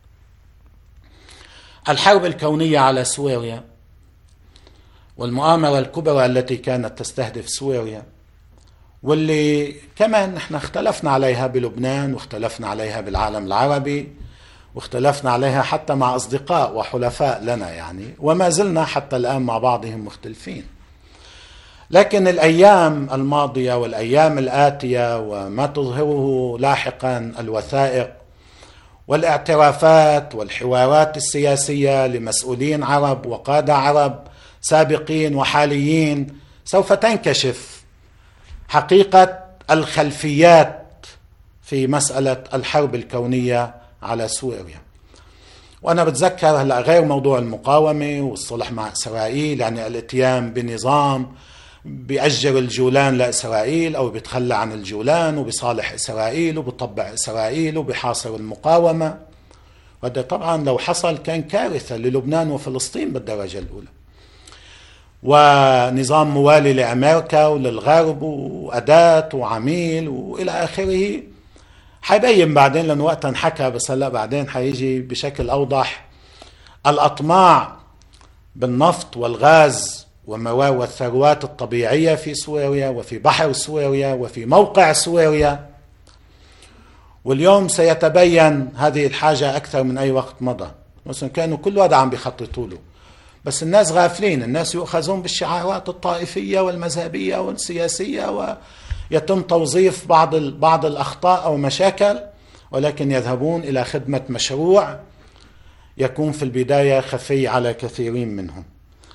الحرب الكونية على سوريا والمؤامرة الكبرى التي كانت تستهدف سوريا، واللي كمان نحن اختلفنا عليها بلبنان واختلفنا عليها بالعالم العربي واختلفنا عليها حتى مع أصدقاء وحلفاء لنا يعني، وما زلنا حتى الآن مع بعضهم مختلفين. لكن الأيام الماضية والأيام الآتية وما تظهره لاحقا الوثائق والاعترافات والحوارات السياسية لمسؤولين عرب وقادة عرب سابقين وحاليين سوف تنكشف حقيقة الخلفيات في مسألة الحرب الكونية على سوريا. وأنا بتذكر هلأ غير موضوع المقاومة والصلح مع إسرائيل، يعني الاتيان بنظام بيأجر الجولان لإسرائيل أو بيتخلى عن الجولان وبيصالح إسرائيل وبيطبع إسرائيل وبيحاصر المقاومة. وهذا طبعا لو حصل كان كارثة للبنان وفلسطين بالدرجة الأولى. ونظام موالي لأمريكا وللغرب وأداة وعميل وإلى آخره. حيبين بعدين لأنه وقتا حكى، بس هلأ بعدين حيجي بشكل أوضح. الأطماع بالنفط والغاز والثروات الطبيعية في سوريا وفي بحر سوريا وفي موقع سوريا، واليوم سيتبين هذه الحاجة أكثر من أي وقت مضى. مثلا كانوا كل وضع عم بيخططوا له، بس الناس غافلين، الناس يؤخذون بالشعارات الطائفية والمذهبية والسياسية ويتم توظيف بعض الأخطاء أو مشاكل، ولكن يذهبون إلى خدمة مشروع يكون في البداية خفي على كثيرين منهم.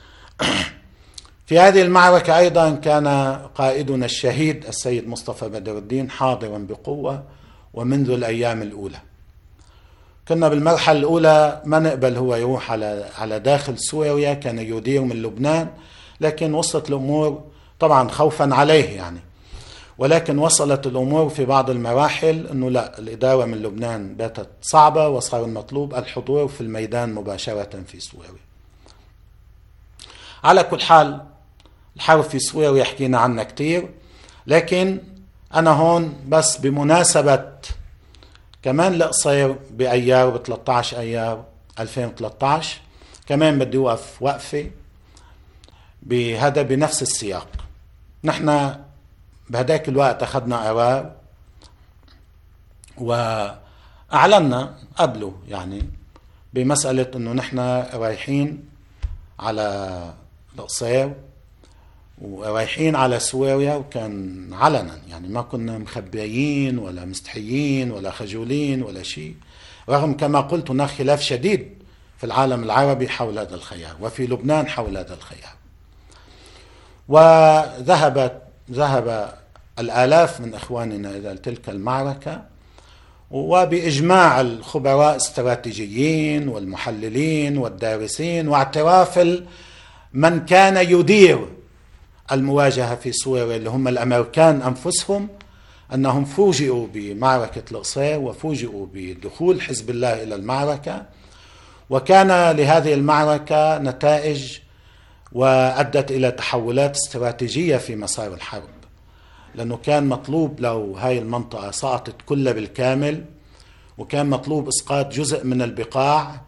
في هذه المعركة أيضا كان قائدنا الشهيد السيد مصطفى بدر الدين حاضرا بقوة ومنذ الأيام الأولى. كنا بالمرحلة الأولى ما نقبل هو يروح على داخل سوريا، كان يدير من لبنان، لكن وصلت الأمور طبعا خوفا عليه يعني، ولكن وصلت الأمور في بعض المراحل أنه لا، الإدارة من لبنان باتت صعبة وصار المطلوب الحضور في الميدان مباشرة في سوريا. على كل حال الحرب في سوريا حكينا عنها كتير، لكن أنا هون بس بمناسبة كمان القصير بأيار ب 13 أيار 2013 كمان بدي أوقف وقفة بهذا بنفس السياق. نحن بهداك الوقت أخذنا قرار وأعلنا قبله يعني بمسألة أنه نحن رايحين على القصير ورايحين على سوريا، وكان علنا يعني ما كنا مخبيين ولا مستحيين ولا خجولين ولا شيء، رغم كما قلت هناك خلاف شديد في العالم العربي حول هذا الخيار وفي لبنان حول هذا الخيار. وذهب الآلاف من إخواننا إلى تلك المعركة، وبإجماع الخبراء الاستراتيجيين والمحللين والدارسين واعتراف من كان يدير المواجهة في سوريا اللي هم الأمريكان أنفسهم، أنهم فوجئوا بمعركة القصير وفوجئوا بدخول حزب الله إلى المعركة، وكان لهذه المعركة نتائج وأدت إلى تحولات استراتيجية في مسار الحرب، لأنه كان مطلوب لو هاي المنطقة سقطت كلها بالكامل، وكان مطلوب إسقاط جزء من البقاع،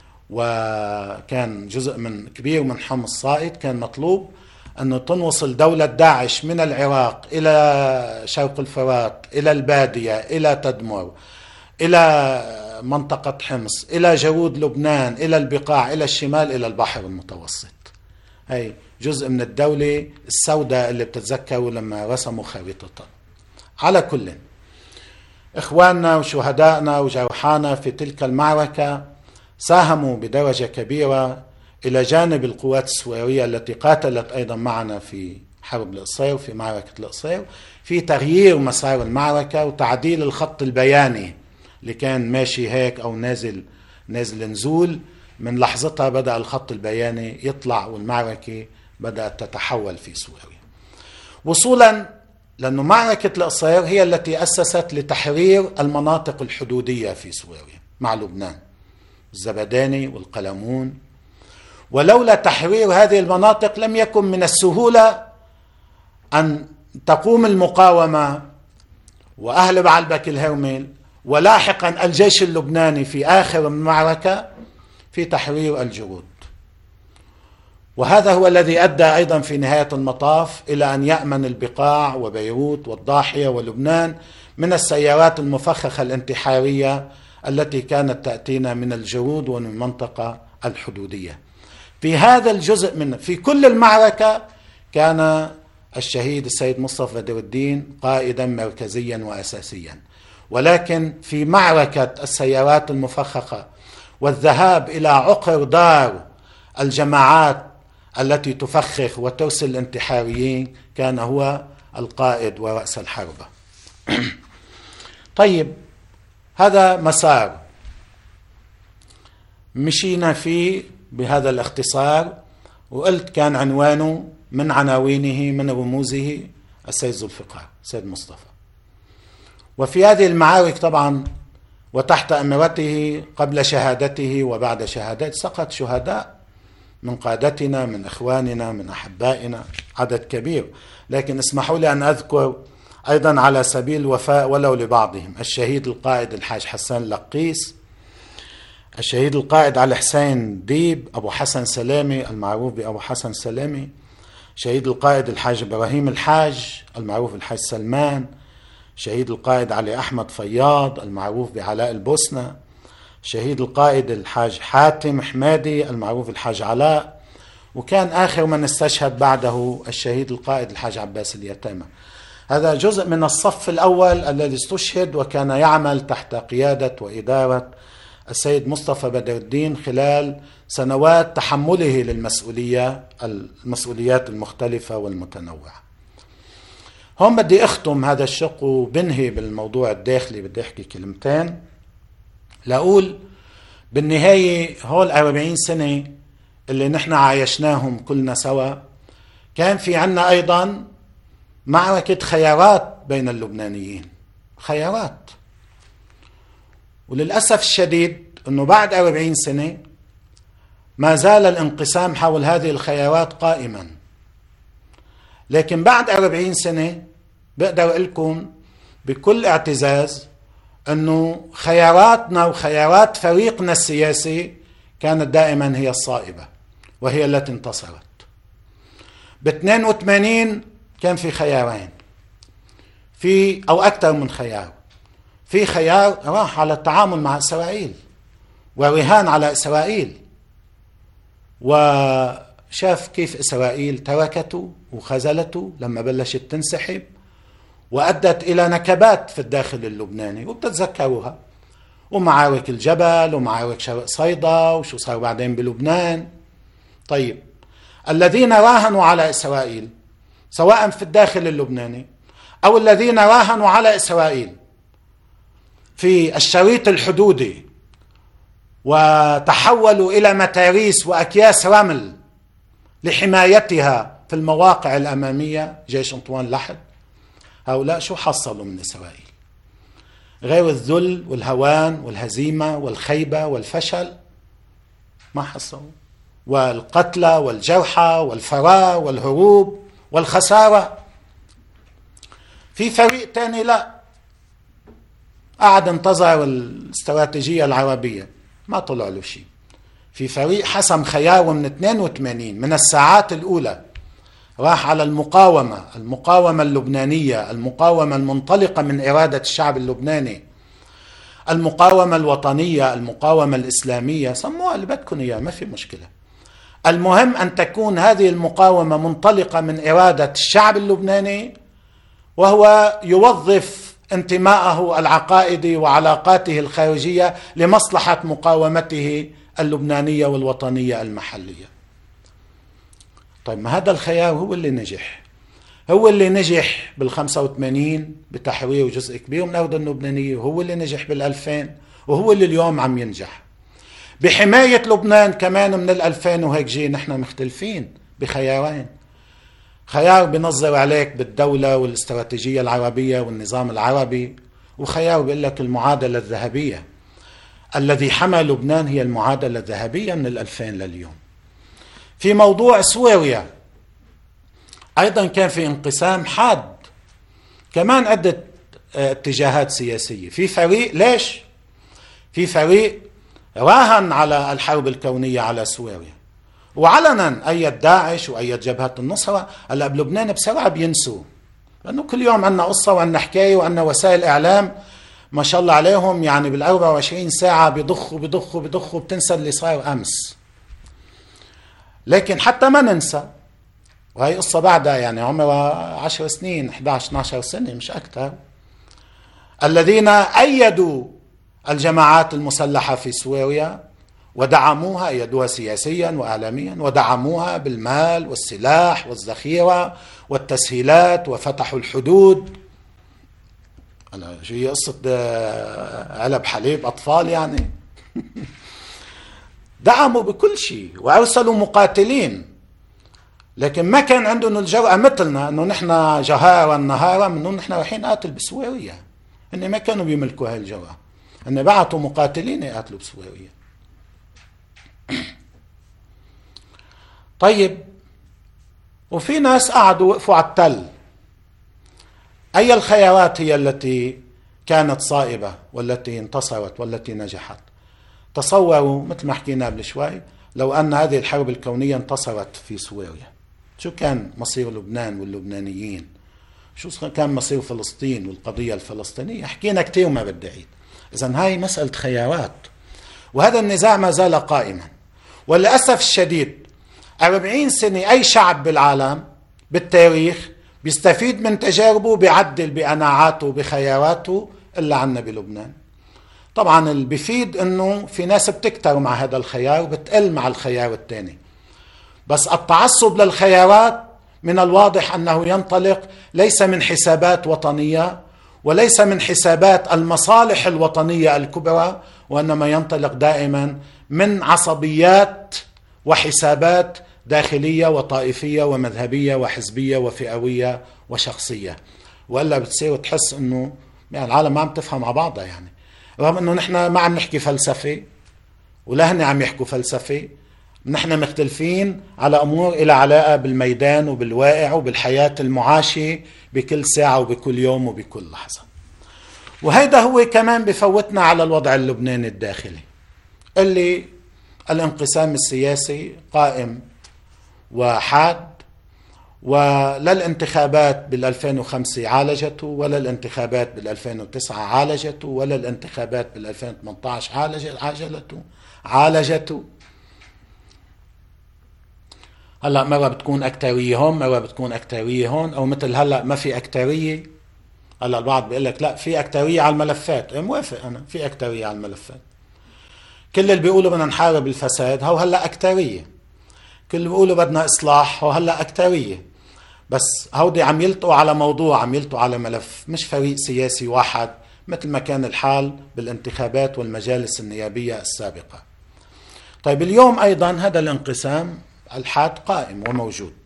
وكان جزء من كبير من حمص ساقط، كان مطلوب أنه تنوصل دولة داعش من العراق إلى شرق الفرات إلى البادية إلى تدمر إلى منطقة حمص إلى جنوب لبنان إلى البقاع إلى الشمال إلى البحر المتوسط. هي جزء من الدولة السوداء اللي بتتذكروا لما رسموا خريطتها. على كل إخواننا وشهدائنا وجرحانا في تلك المعركة ساهموا بدرجة كبيرة إلى جانب القوات السويرية التي قاتلت أيضا معنا في حرب القصير وفي معركة القصير في تغيير مسار المعركة وتعديل الخط البياني اللي كان ماشي هيك أو نازل نزول. من لحظتها بدأ الخط البياني يطلع والمعركة بدأت تتحول في سوريا، وصولا لأنه معركة القصير هي التي أسست لتحرير المناطق الحدودية في سوريا مع لبنان، الزبداني والقلمون. ولولا تحرير هذه المناطق لم يكن من السهولة أن تقوم المقاومة وأهل بعلبك الهرمل ولاحقا الجيش اللبناني في آخر المعركة في تحرير الجرود. وهذا هو الذي أدى أيضا في نهاية المطاف إلى أن يأمن البقاع وبيروت والضاحية ولبنان من السيارات المفخخة الانتحارية التي كانت تأتينا من الجرود ومن المنطقة الحدودية. في هذا الجزء في كل المعركة كان الشهيد السيد مصطفى بدر الدين قائدا مركزيا وأساسيا، ولكن في معركة السيارات المفخخة والذهاب إلى عقر دار الجماعات التي تفخخ وترسل الانتحاريين كان هو القائد ورأس الحربة. طيب، هذا مسار مشينا فيه بهذا الاختصار، وقلت كان عنوانه من عناوينه من رموزه السيد ذو الفقار السيد مصطفى. وفي هذه المعارك طبعا وتحت أمرته قبل شهادته وبعد شهادته سقط شهداء من قادتنا من إخواننا من أحبائنا عدد كبير، لكن اسمحوا لي أن أذكر أيضا على سبيل الوفاء ولو لبعضهم الشهيد القائد الحاج حسان لقيس، الشهيد القائد علي حسين ديب، أبو حسن سلامي المعروف بأبو حسن سلامي، شهيد القائد الحاج إبراهيم الحاج المعروف الحاج سلمان، شهيد القائد علي أحمد فياض المعروف بعلاء البوسنة، شهيد القائد الحاج حاتم حمادي المعروف الحاج علاء، وكان آخر من استشهد بعده الشهيد القائد الحاج عباس اليتامى. هذا جزء من الصف الأول الذي استشهد وكان يعمل تحت قيادة وإدارة السيد مصطفى بدر الدين خلال سنوات تحمله المسؤوليات المختلفة والمتنوعة. هون بدي أختم هذا الشق وبنهي بالموضوع الداخلي. بدي أحكي كلمتين لأقول بالنهاية هول 40 سنة اللي نحن عايشناهم كلنا سوا كان في عنا أيضا معركة خيارات بين اللبنانيين، خيارات. وللأسف الشديد أنه بعد 40 سنة ما زال الانقسام حول هذه الخيارات قائما. لكن بعد 40 سنة بقدر أقول لكم بكل اعتزاز أنه خياراتنا وخيارات فريقنا السياسي كانت دائما هي الصائبة وهي التي انتصرت. ب82 كان في خيارين، أو أكثر من خيار. في خيار راح على التعامل مع إسرائيل ورهان على إسرائيل، وشاف كيف إسرائيل تركته وخذلته لما بلشت تنسحب وأدت إلى نكبات في الداخل اللبناني وبتتذكروها، ومعارك الجبل ومعارك شرق صيدا وشو صار بعدين بلبنان. طيب، الذين راهنوا على إسرائيل سواء في الداخل اللبناني أو الذين راهنوا على إسرائيل في الشريط الحدودي وتحولوا إلى متاريس وأكياس رمل لحمايتها في المواقع الأمامية جيش أنطوان لحد، هؤلاء شو حصلوا من إسرائيل غير الذل والهوان والهزيمة والخيبة والفشل؟ ما حصلوا، والقتلى والجرحى والفرار والهروب والخسارة. في فريق تاني لا، قاعد انتظر الاستراتيجية العربية ما طلع له شيء. في فريق حسم خياره من 82 من الساعات الأولى راح على المقاومة اللبنانية، المقاومة المنطلقة من إرادة الشعب اللبناني، المقاومة الوطنية، المقاومة الإسلامية، سموها اللي بدكم إياه ما في مشكلة. المهم أن تكون هذه المقاومة منطلقة من إرادة الشعب اللبناني، وهو يوظف انتماءه العقائدي وعلاقاته الخارجية لمصلحة مقاومته اللبنانية والوطنية المحلية. طيب ما هذا الخيار هو اللي نجح، هو اللي نجح بال85 بتحرير جزء كبير من أرض اللبنانية، وهو اللي نجح بال2000، وهو اللي اليوم عم ينجح بحماية لبنان كمان من 2000. وهيك جي نحن مختلفين بخيارين: خيار بنظر عليك بالدولة والاستراتيجية العربية والنظام العربي، وخيار بيقول لك المعادلة الذهبية. الذي حمى لبنان هي المعادلة الذهبية من 2000 لليوم. في موضوع سوريا أيضا كان في انقسام حاد، كمان عدة اتجاهات سياسية. في فريق ليش؟ في فريق راهن على الحرب الكونية على سوريا وعلنا أيد داعش وأيد جبهة النصرة. هلا بلبنان بسرعة بينسوا، لأنه كل يوم عنا قصة وعنا حكاية وعنا وسائل إعلام ما شاء الله عليهم، يعني بال24 ساعة بيضخوا بتنسى اللي صار أمس. لكن حتى ما ننسى، وهي قصة بعدها يعني عمرها 10 سنين 11-12 سنة مش أكثر، الذين أيدوا الجماعات المسلحة في سوريا ودعموها، أيدوها سياسيا وإعلاميا، ودعموها بالمال والسلاح والذخيرة والتسهيلات وفتحوا الحدود. هي قصة علب حليب أطفال يعني. دعموا بكل شيء وأرسلوا مقاتلين، لكن ما كان عندهم الجرأة مثلنا أنه نحن جهارا نهارا أنه نحن رايحين نقاتل بسوريا. إن ما كانوا بيملكوا هاي الجرأة، أن بعتوا مقاتلين يقاتلوا بسوريا. طيب، وفي ناس قعدوا وقفوا على التل. أي الخيارات هي التي كانت صائبة والتي انتصرت والتي نجحت؟ تصوروا مثل ما حكينا قبل شوي، لو أن هذه الحرب الكونية انتصرت في سوريا، شو كان مصير لبنان واللبنانيين؟ شو كان مصير فلسطين والقضية الفلسطينية؟ حكينا كتير وما بدي أعيد. إذن هاي مسألة خيارات، وهذا النزاع ما زال قائما. وللأسف الشديد 40 سنة أي شعب بالعالم بالتاريخ بيستفيد من تجاربه، بيعدل بقناعاته بخياراته، إلا عنا بلبنان. طبعا اللي بيفيد انه في ناس بتكتر مع هذا الخيار وبتقل مع الخيار الثاني، بس التعصب للخيارات من الواضح انه ينطلق ليس من حسابات وطنية وليس من حسابات المصالح الوطنية الكبرى، وانما ينطلق دائما من عصبيات وحسابات داخلية وطائفية ومذهبية وحزبية وفئوية وشخصية. وإلا بتصير تحس انه يعني العالم ما عم تفهم مع بعضها، يعني رغم انه نحن ما عم نحكي فلسفة ولا هن عم يحكوا فلسفة، نحن مختلفين على امور إلى علاقة بالميدان وبالواقع وبالحياة المعاشة بكل ساعة وبكل يوم وبكل لحظة. وهذا هو كمان بفوتنا على الوضع اللبناني الداخلي اللي الانقسام السياسي قائم وحاد، ولا الانتخابات بال2005 عالجته، ولا الانتخابات بال2009 عالجته، ولا الانتخابات بال2018 عالجته. هلأ مرة بتكون أكترية هون، مرة بتكون أكترية هون، أو مثل هلأ ما في أكترية. هلأ البعض بيقول لك لا في أكترية على الملفات. موافق أنا، في أكترية على الملفات. كل اللي بيقولوا بدنا نحارب الفساد هو هلأ أكترية. كل اللي بيقولوا بدنا إصلاح هو هلأ أكترية. بس هودي عم يلتقوا على موضوع، عم يلتقوا على ملف، مش فريق سياسي واحد مثل ما كان الحال بالانتخابات والمجالس النيابية السابقة. طيب اليوم أيضا هذا الانقسام الحاد قائم وموجود،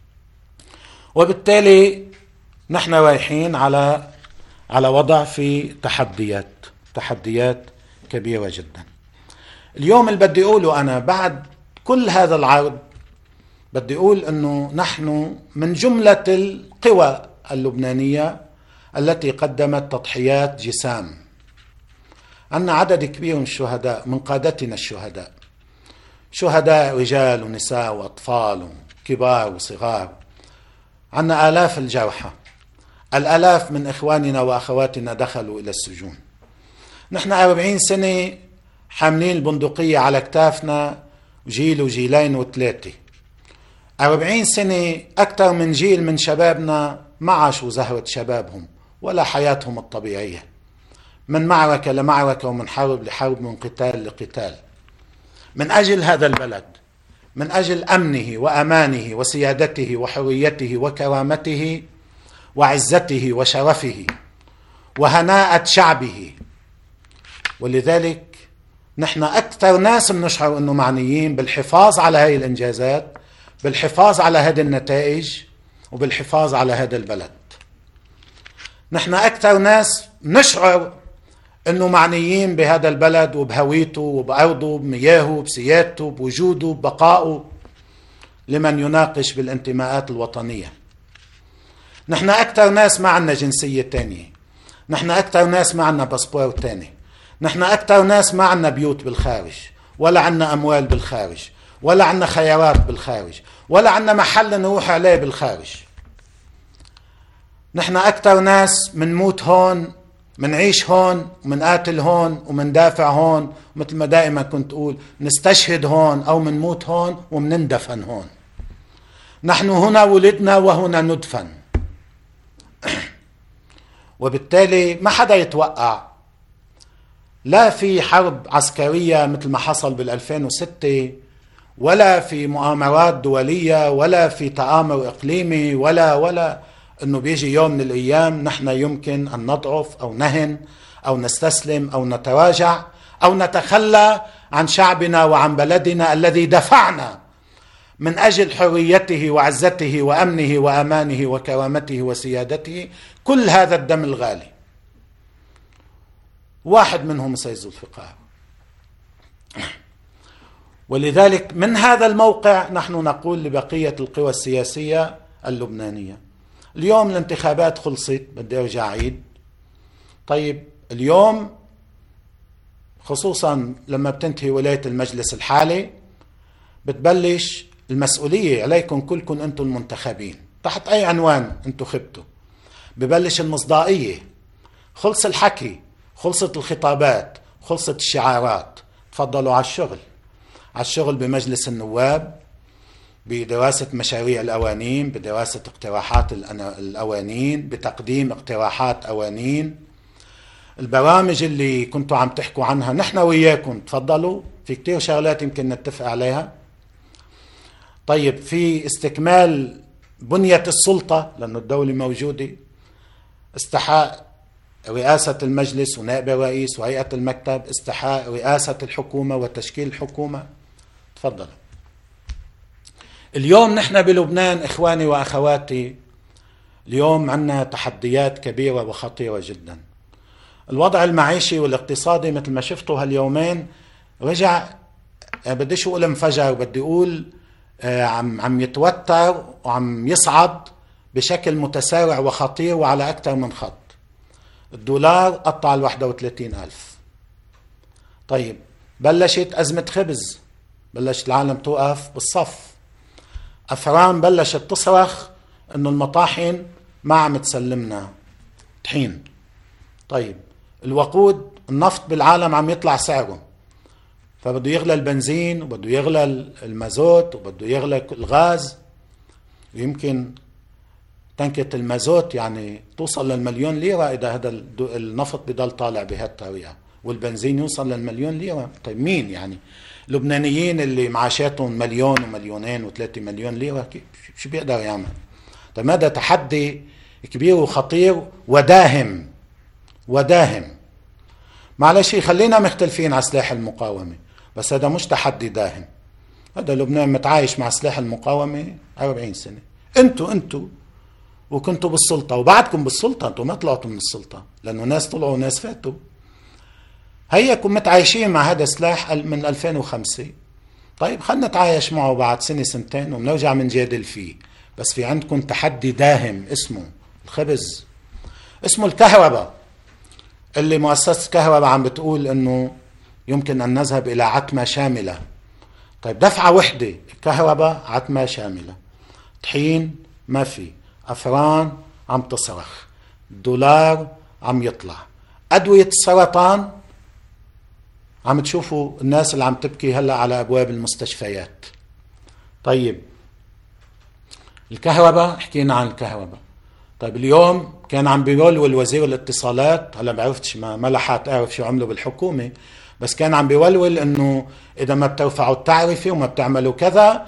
وبالتالي نحن رايحين على وضع في تحديات كبيرة جدا. اليوم اللي بدي أقوله أنا بعد كل هذا العرض، بدي أقول أنه نحن من جملة القوى اللبنانية التي قدمت تضحيات جسام. عندنا عدد كبير من الشهداء، من قادتنا الشهداء، شهداء رجال ونساء وأطفال وكبار وصغار. عندنا آلاف الجرحى، الآلاف من إخواننا وأخواتنا دخلوا إلى السجون. نحن 40 سنة حاملين البندقية على كتافنا، جيل وجيلين وثلاثة. 40 سنة أكثر من جيل من شبابنا ما عاشوا زهرة شبابهم ولا حياتهم الطبيعية، من معركة لمعركة ومن حرب لحرب ومن قتال لقتال، من أجل هذا البلد، من أجل أمنه وأمانه وسيادته وحريته وكرامته وعزته وشرفه وهناءة شعبه. ولذلك نحن أكثر ناس بنشعر أنه معنيين بالحفاظ على هذه الإنجازات، بالحفاظ على هذه النتائج، وبالحفاظ على هذا البلد. نحن أكثر ناس نشعر أنه معنيين بهذا البلد وبهويته وبأرضه بمياهه بسيادته بوجوده ببقائه لمن يناقش بالانتماءات الوطنية. نحن أكثر ناس ما عنا جنسية تانية، نحن أكثر ناس ما عنا باسبور تاني، نحن أكثر ناس ما عنا بيوت بالخارج، ولا عنا أموال بالخارج، ولا عنا خيارات بالخارج، ولا عنا محل نروح عليه بالخارج. نحن أكثر ناس منموت هون، منعيش هون، ومنقاتل هون، ومندافع هون، مثل ما دائما كنت أقول نستشهد هون أو منموت هون ومنندفن هون. نحن هنا ولدنا وهنا ندفن. وبالتالي ما حدا يتوقع لا في حرب عسكرية مثل ما حصل بال2006، ولا في مؤامرات دولية، ولا في تآمر إقليمي، ولا أنه بيجي يوم من الأيام نحن يمكن أن نضعف أو نهن أو نستسلم أو نتراجع أو نتخلى عن شعبنا وعن بلدنا الذي دفعنا من أجل حريته وعزته وأمنه وأمانه وكرامته وسيادته كل هذا الدم الغالي. واحد منهم سيد ذوالفقار. ولذلك من هذا الموقع نحن نقول لبقية القوى السياسية اللبنانية: اليوم الانتخابات خلصت، بدي أرجع عيد. طيب اليوم خصوصا لما بتنتهي ولاية المجلس الحالي بتبلش المسؤولية عليكم كلكم أنتم المنتخبين تحت أي عنوان أنتم خبتوا. ببلش المصداقية، خلص الحكي، خلصت الخطابات، خلصت الشعارات. تفضلوا على الشغل بمجلس النواب، بدراسة مشاريع الأوانين، بدراسة اقتراحات الأوانين، بتقديم اقتراحات أوانين. البرامج اللي كنتوا عم تحكوا عنها نحن وياكم، تفضلوا، في كتير شغلات يمكن نتفق عليها. طيب في استكمال بنية السلطة، لأنه الدولة موجودة، استحقاق رئاسة المجلس ونائب الرئيس وهيئة المكتب، استحقاق رئاسة الحكومة وتشكيل الحكومة. تفضلوا. اليوم نحن بلبنان إخواني وأخواتي، اليوم عندنا تحديات كبيرة وخطيرة جدا. الوضع المعيشي والاقتصادي مثل ما شفتوا هاليومين رجع، بديش أقول انفجر، بدي أقول عم يتوتر وعم يصعد بشكل متسارع وخطير وعلى أكثر من خط. الدولار قطع 31,000. طيب بلشت أزمة خبز، بلشت العالم توقف بالصف. أفران بلشت تصرخ إنه المطاحن ما عم تسلمنا طحين. طيب الوقود، النفط بالعالم عم يطلع سعره، فبده يغلى البنزين وبده يغلى المازوت وبده يغلى الغاز. يمكن تنكة المازوت يعني توصل لل1,000,000 ليرة إذا هذا النفط بضل طالع بهالطريقة، والبنزين يوصل لل1,000,000 ليرة. طيب مين يعني اللبنانيين اللي معاشاتهم 1,000,000 و2,000,000 و3 مليون ليرة شو بيقدر يعمل؟ طيب هذا تحدي كبير وخطير وداهم. معلش خلينا مختلفين على سلاح المقاومة، بس هذا مش تحدي داهم. هذا لبنان متعايش مع سلاح المقاومة 40 سنة. انتوا وكنتوا بالسلطة وبعدكم بالسلطة، انتوا ما طلعتوا من السلطة، لأنه ناس طلعوا وناس فاتوا. هيكم متعايشين مع هذا السلاح من 2005. طيب خلنا نتعايش معه بعد سنة سنتين وبنرجع منجادل فيه. بس في عندكم تحدي داهم اسمه الخبز، اسمه الكهرباء، اللي مؤسسة كهرباء عم بتقول انه يمكن ان نذهب الى عتمة شاملة. طيب دفعة وحدة كهرباء، عتمة شاملة، طحين ما في، أفران عم تصرخ، الدولار عم يطلع، أدوية السرطان عم تشوفوا الناس اللي عم تبكي هلأ على أبواب المستشفيات. طيب الكهرباء، حكينا عن الكهرباء. طيب اليوم كان عم بيولول وزير الاتصالات، هلا بعرفتش ما لحقت اعرف شو عملوا بالحكومة، بس كان عم بيولول انه اذا ما بترفعوا التعرفة وما بتعملوا كذا